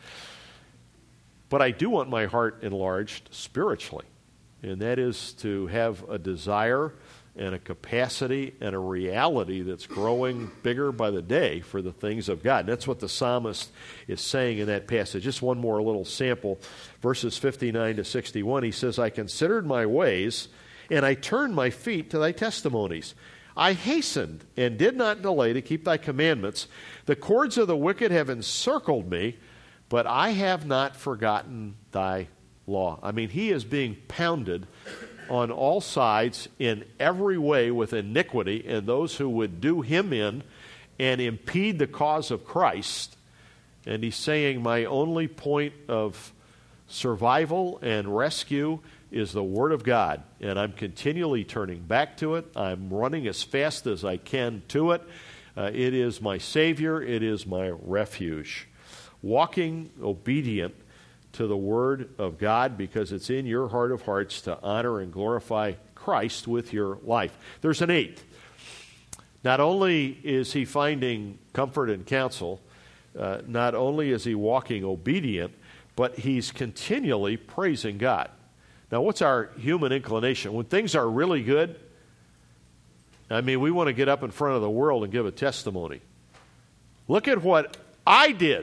But I do want my heart enlarged spiritually, and that is to have a desire and a capacity and a reality that's growing bigger by the day for the things of God. And that's what the psalmist is saying in that passage. Just one more little sample, verses fifty-nine to sixty-one. He says, I considered my ways, and I turned my feet to thy testimonies. I hastened and did not delay to keep thy commandments. The cords of the wicked have encircled me, but I have not forgotten thy law. I mean, he is being pounded on all sides in every way with iniquity, and those who would do him in and impede the cause of Christ. And he's saying, my only point of survival and rescue is the Word of God, and I'm continually turning back to it. I'm running as fast as I can to it. Uh, it is my Savior. It is my refuge. Walking obedient to the Word of God because it's in your heart of hearts to honor and glorify Christ with your life. There's an eighth. Not only is he finding comfort and counsel, uh, not only is he walking obedient, but he's continually praising God. Now, what's our human inclination? When things are really good, I mean, we want to get up in front of the world and give a testimony. Look at what I did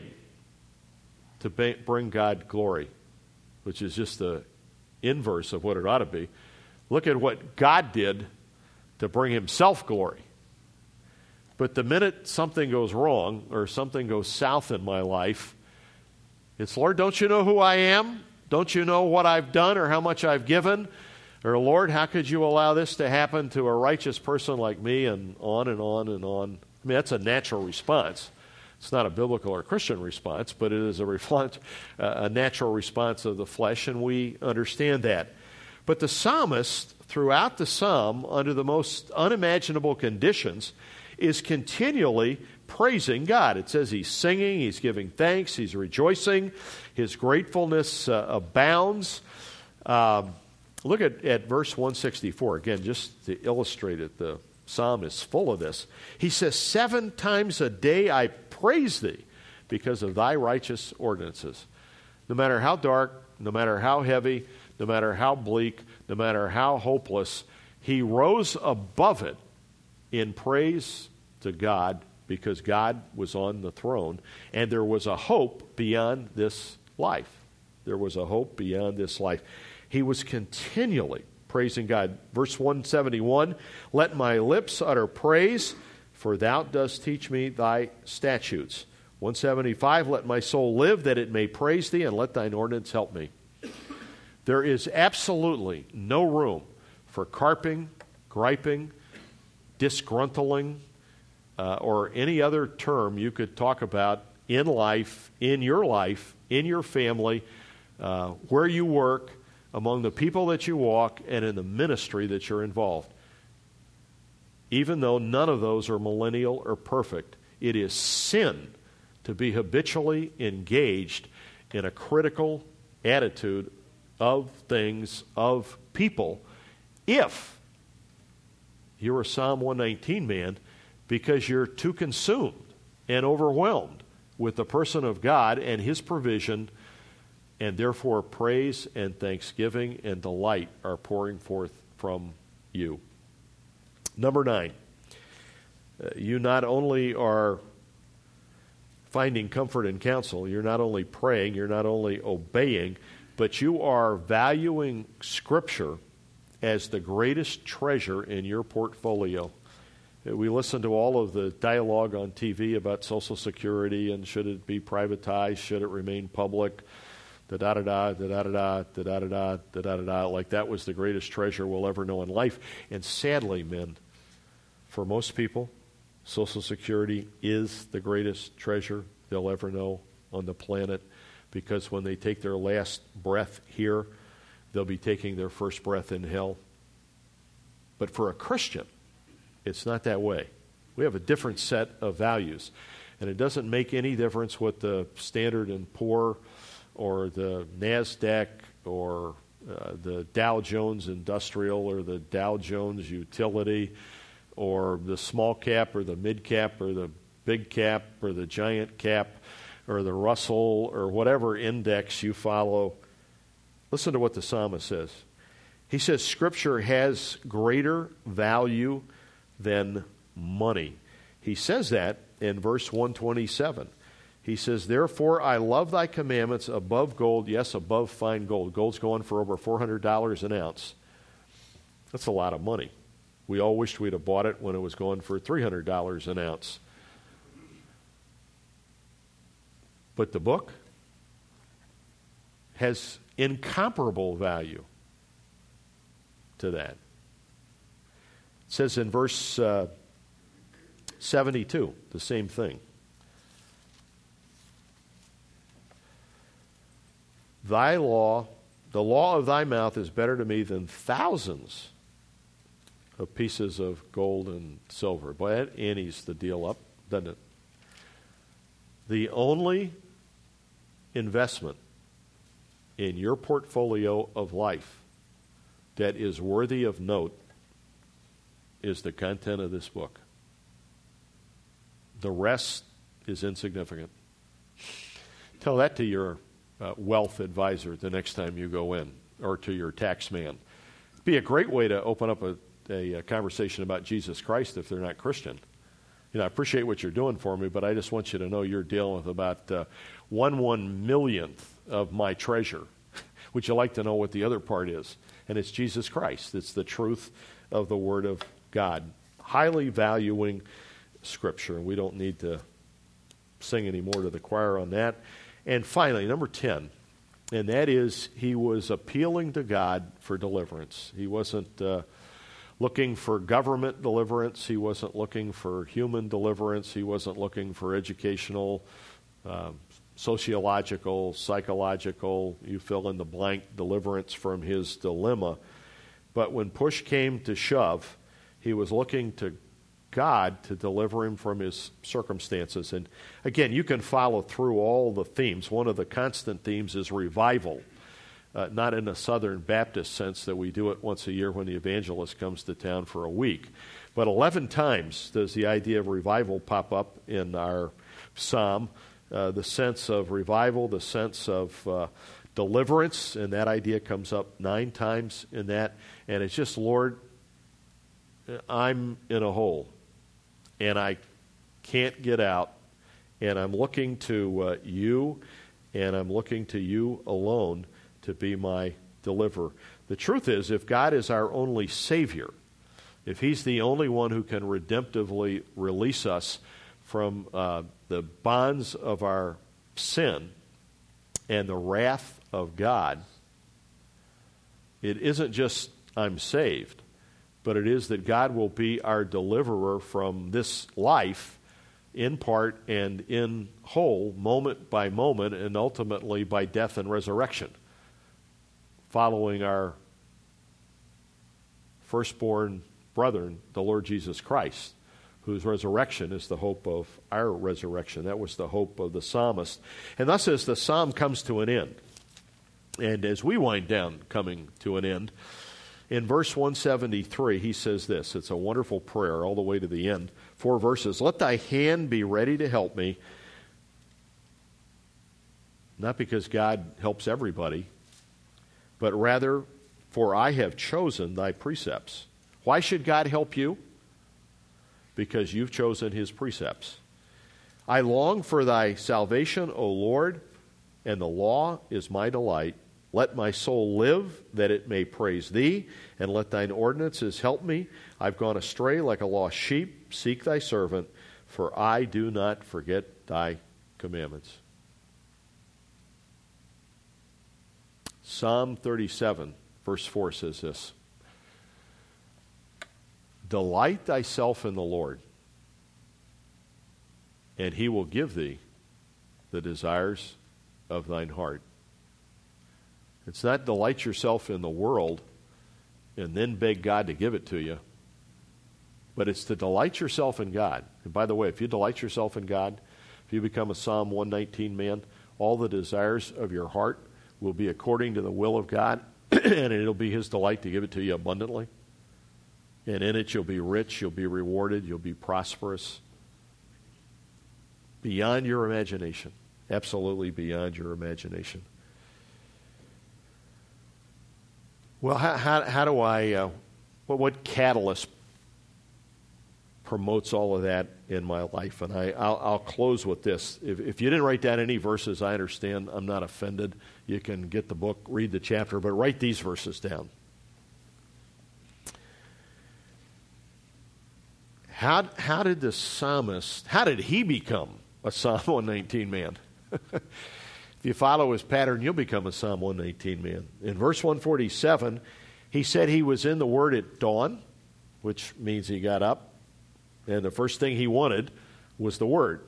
to bring God glory, which is just the inverse of what it ought to be. Look at what God did to bring himself glory. But the minute something goes wrong or something goes south in my life, it's, Lord, don't you know who I am? Don't you know what I've done or how much I've given? Or, Lord, how could you allow this to happen to a righteous person like me? And on and on and on. I mean, that's a natural response. It's not a biblical or Christian response, but it is a, reflect, uh, a natural response of the flesh, and we understand that. But the psalmist, throughout the psalm, under the most unimaginable conditions, is continually praising God. It says he's singing, he's giving thanks, he's rejoicing. His gratefulness uh, abounds. Um, look at, at verse one sixty-four. Again, just to illustrate it, the psalm is full of this. He says, seven times a day I praise thee because of thy righteous ordinances. No matter how dark, no matter how heavy, no matter how bleak, no matter how hopeless, he rose above it in praise to God because God was on the throne, and there was a hope beyond this life. There was a hope beyond this life. He was continually praising God. Verse one seventy-one, let my lips utter praise, for thou dost teach me thy statutes. one seventy-five, let my soul live, that it may praise thee, and let thine ordinance help me. There is absolutely no room for carping, griping, disgruntling, uh, or any other term you could talk about in life, in your life, in your family, uh, where you work, among the people that you walk, and in the ministry that you're involved. Even though none of those are millennial or perfect, it is sin to be habitually engaged in a critical attitude of things, of people, if you're a Psalm one nineteen man, because you're too consumed and overwhelmed with the person of God and His provision, and therefore praise and thanksgiving and delight are pouring forth from you. Number nine, uh, you not only are finding comfort and counsel, you're not only praying, you're not only obeying, but you are valuing Scripture as the greatest treasure in your portfolio. We listen to all of the dialogue on T V about Social Security and should it be privatized, should it remain public, da-da-da-da, da-da-da-da, da-da-da-da, da-da-da-da, like that was the greatest treasure we'll ever know in life. And sadly, men, for most people, Social Security is the greatest treasure they'll ever know on the planet, because when they take their last breath here, they'll be taking their first breath in hell. But for a Christian, it's not that way. We have a different set of values. And it doesn't make any difference what the Standard and Poor or the NASDAQ or uh, the Dow Jones Industrial or the Dow Jones Utility or the small cap or the mid cap or the big cap or the giant cap or the Russell or whatever index you follow. Listen to what the psalmist says. He says Scripture has greater value than money. He says that in verse one twenty-seven. He says, therefore I love thy commandments above gold, yes, above fine gold. Gold's going for over four hundred dollars an ounce. That's a lot of money. We all wished we'd have bought it when it was going for three hundred dollars an ounce. But the book has incomparable value to that. It says in verse uh, seventy-two, the same thing. Thy law, the law of thy mouth is better to me than thousands of pieces of gold and silver. Boy, that antes the deal up, doesn't it? The only investment in your portfolio of life that is worthy of note is the content of this book. The rest is insignificant. Tell that to your uh, wealth advisor the next time you go in, or to your tax man. It'd be a great way to open up a, a, a conversation about Jesus Christ if they're not Christian. You know, I appreciate what you're doing for me, but I just want you to know you're dealing with about uh, one one millionth of my treasure. Would you like to know what the other part is? And it's Jesus Christ. It's the truth of the Word of God. Highly valuing Scripture. We don't need to sing any more to the choir on that. And finally, number ten, and that is he was appealing to God for deliverance. He wasn't uh, looking for government deliverance. He wasn't looking for human deliverance. He wasn't looking for educational, uh, sociological, psychological, you fill in the blank, deliverance from his dilemma. But when push came to shove, he was looking to God to deliver him from his circumstances. And again, you can follow through all the themes. One of the constant themes is revival. Uh, not in a Southern Baptist sense that we do it once a year when the evangelist comes to town for a week. But eleven times does the idea of revival pop up in our psalm. Uh, the sense of revival, the sense of uh, deliverance, and that idea comes up nine times in that. And it's just, Lord, I'm in a hole, and I can't get out, and I'm looking to uh, you, and I'm looking to you alone to be my deliverer. The truth is, if God is our only Savior, if He's the only one who can redemptively release us from uh, the bonds of our sin and the wrath of God, it isn't just I'm saved, but it is that God will be our deliverer from this life in part and in whole, moment by moment, and ultimately by death and resurrection, following our firstborn brethren, the Lord Jesus Christ, whose resurrection is the hope of our resurrection. That was the hope of the psalmist. And thus as the psalm comes to an end, and as we wind down coming to an end, in verse one seventy-three, he says this. It's a wonderful prayer all the way to the end. Four verses. Let thy hand be ready to help me. Not because God helps everybody, but rather for I have chosen thy precepts. Why should God help you? Because you've chosen his precepts. I long for thy salvation, O Lord, and the law is my delight. Let my soul live, that it may praise thee, and let thine ordinances help me. I've gone astray like a lost sheep. Seek thy servant, for I do not forget thy commandments. Psalm thirty-seven, verse four says this. Delight thyself in the Lord, and he will give thee the desires of thine heart. It's not delight yourself in the world and then beg God to give it to you, but it's to delight yourself in God. And by the way, if you delight yourself in God, if you become a Psalm one nineteen man, all the desires of your heart will be according to the will of God, and it'll be his delight to give it to you abundantly. And in it you'll be rich, you'll be rewarded, you'll be prosperous. Beyond your imagination. Absolutely beyond your imagination. Well, how, how, how do I, uh, what, what catalyst promotes all of that in my life? And I, I'll, I'll close with this. If, if you didn't write down any verses, I understand. I'm not offended. You can get the book, read the chapter, but write these verses down. How, how did the psalmist, how did he become a Psalm one nineteen man? If you follow his pattern, you'll become a Psalm one nineteen man. In verse one forty-seven, he said he was in the Word at dawn, which means he got up, and the first thing he wanted was the Word.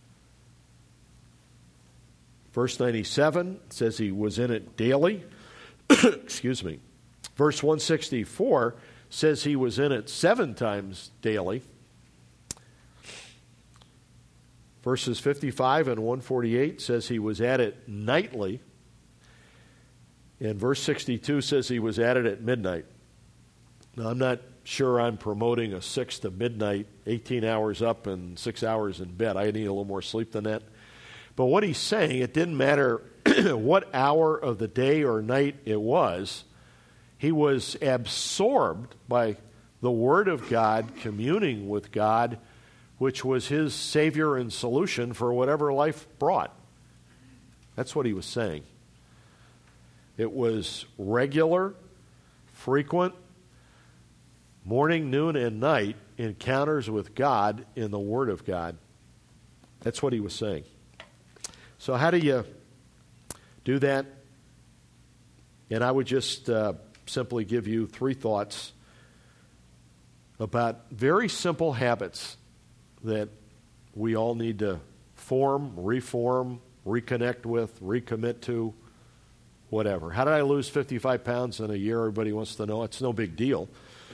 Verse ninety-seven says he was in it daily. Excuse me. Verse one sixty-four says he was in it seven times daily. Verses fifty-five and one forty-eight says he was at it nightly. And verse sixty-two says he was at it at midnight. Now, I'm not sure I'm promoting a six to midnight, eighteen hours up and six hours in bed. I need a little more sleep than that. But what he's saying, it didn't matter what hour of the day or night it was, he was absorbed by the Word of God, communing with God, which was his Savior and solution for whatever life brought. That's what he was saying. It was regular, frequent, morning, noon, and night encounters with God in the Word of God. That's what he was saying. So how do you do that? And I would just uh, simply give you three thoughts about very simple habits that we all need to form, reform, reconnect with, recommit to, whatever. How did I lose fifty-five pounds in a year? Everybody wants to know. It's no big deal.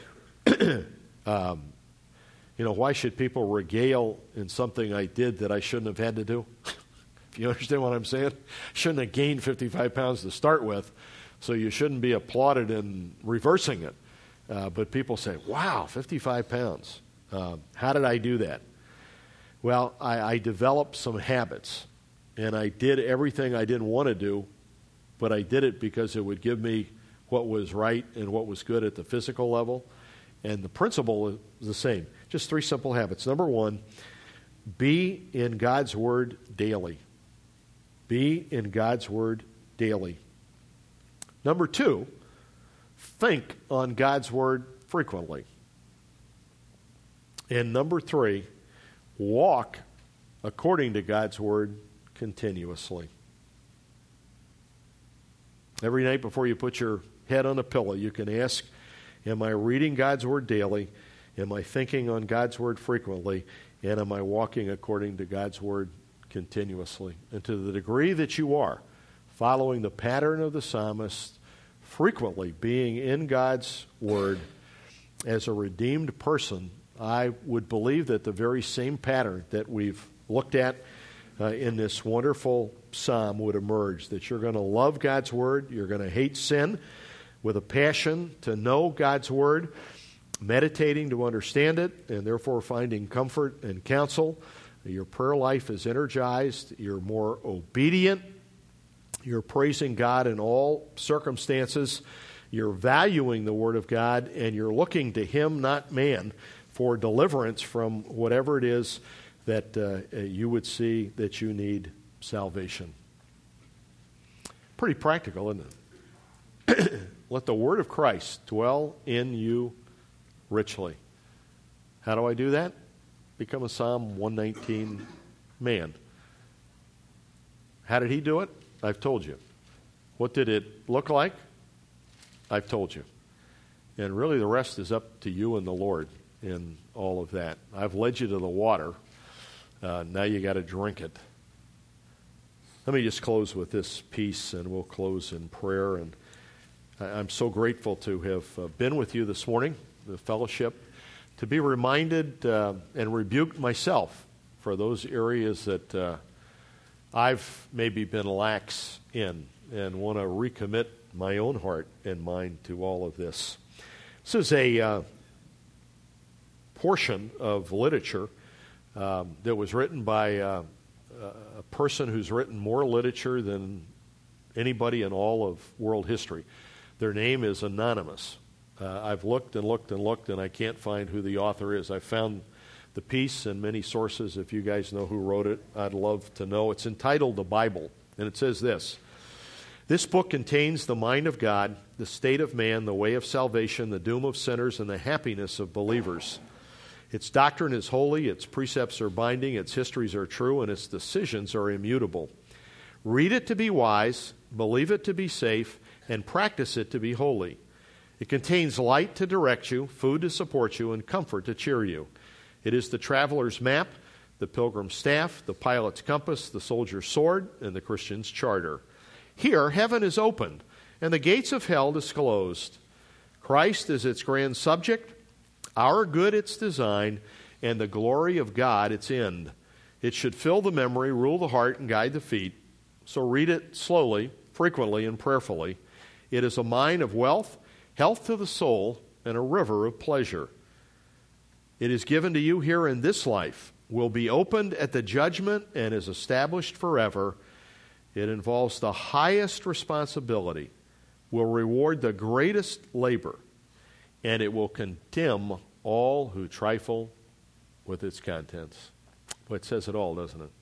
um, you know, why should people regale in something I did that I shouldn't have had to do? If you understand what I'm saying? Shouldn't have gained fifty-five pounds to start with, so you shouldn't be applauded in reversing it. Uh, but people say, wow, fifty-five pounds. Uh, how did I do that? Well, I, I developed some habits, and I did everything I didn't want to do, but I did it because it would give me what was right and what was good at the physical level. And the principle is the same. Just three simple habits. Number one, be in God's Word daily. Be in God's Word daily. Number two, think on God's Word frequently. And number three, walk according to God's Word continuously. Every night before you put your head on a pillow, you can ask, am I reading God's Word daily? Am I thinking on God's Word frequently? And am I walking according to God's Word continuously? And to the degree that you are, following the pattern of the psalmist, frequently being in God's Word as a redeemed person, I would believe that the very same pattern that we've looked at uh, in this wonderful psalm would emerge, that you're going to love God's Word, you're going to hate sin with a passion to know God's Word, meditating to understand it, and therefore finding comfort and counsel. Your prayer life is energized, you're more obedient, you're praising God in all circumstances, you're valuing the Word of God, and you're looking to Him, not man, for deliverance from whatever it is that uh, you would see that you need salvation. Pretty practical, isn't it? Let the Word of Christ dwell in you richly. How do I do that? Become a Psalm one nineteen man. How did he do it? I've told you. What did it look like? I've told you. And really the rest is up to you and the Lord in all of that. I've led you to the water. Uh, now you got to drink it. Let me just close with this piece, and we'll close in prayer. And I'm so grateful to have uh, been with you this morning, the fellowship, to be reminded uh, and rebuked myself for those areas that uh, I've maybe been lax in, and want to recommit my own heart and mind to all of this. This is a uh, portion of literature um, that was written by uh, a person who's written more literature than anybody in all of world history. Their name is anonymous. Uh, I've looked and looked and looked, and I can't find who the author is. I found the piece in many sources. If you guys know who wrote it, I'd love to know. It's entitled The Bible, and it says this: "This book contains the mind of God, the state of man, the way of salvation, the doom of sinners, and the happiness of believers. Its doctrine is holy, its precepts are binding, its histories are true, and its decisions are immutable. Read it to be wise, believe it to be safe, and practice it to be holy. It contains light to direct you, food to support you, and comfort to cheer you. It is the traveler's map, the pilgrim's staff, the pilot's compass, the soldier's sword, and the Christian's charter. Here, heaven is opened, and the gates of hell disclosed. Christ is its grand subject, our good its design, and the glory of God its end. It should fill the memory, rule the heart, and guide the feet. So read it slowly, frequently, and prayerfully. It is a mine of wealth, health to the soul, and a river of pleasure. It is given to you here in this life, will be opened at the judgment, and is established forever. It involves the highest responsibility, will reward the greatest labor, and it will condemn all who trifle with its contents." Well, it says it all, doesn't it?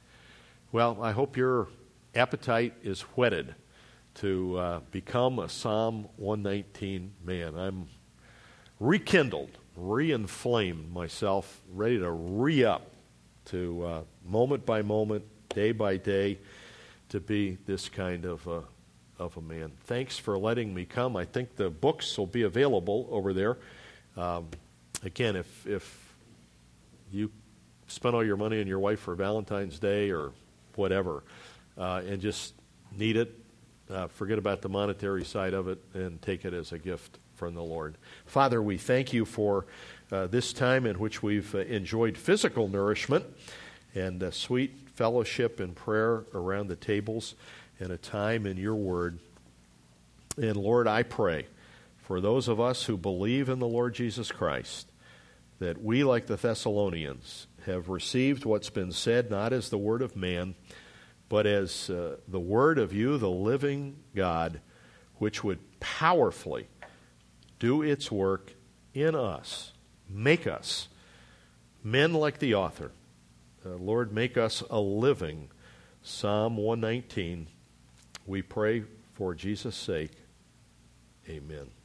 Well, I hope your appetite is whetted to uh, become a Psalm one nineteen man. I'm rekindled, re-inflamed myself, ready to re-up to uh, moment by moment, day by day, to be this kind of a, of a man. Thanks for letting me come. I think the books will be available over there. Um, again, if if you spent all your money on your wife for Valentine's Day or whatever, uh, and just need it, uh, forget about the monetary side of it and take it as a gift from the Lord. Father, we thank you for uh, this time in which we've uh, enjoyed physical nourishment and uh, sweet fellowship and prayer around the tables, and a time in your word. And Lord, I pray for those of us who believe in the Lord Jesus Christ, that we, like the Thessalonians, have received what's been said not as the word of man, but as uh, the word of you, the living God, which would powerfully do its work in us, make us men like the author. Uh, Lord, make us a living Psalm one nineteen. We pray for Jesus' sake. Amen.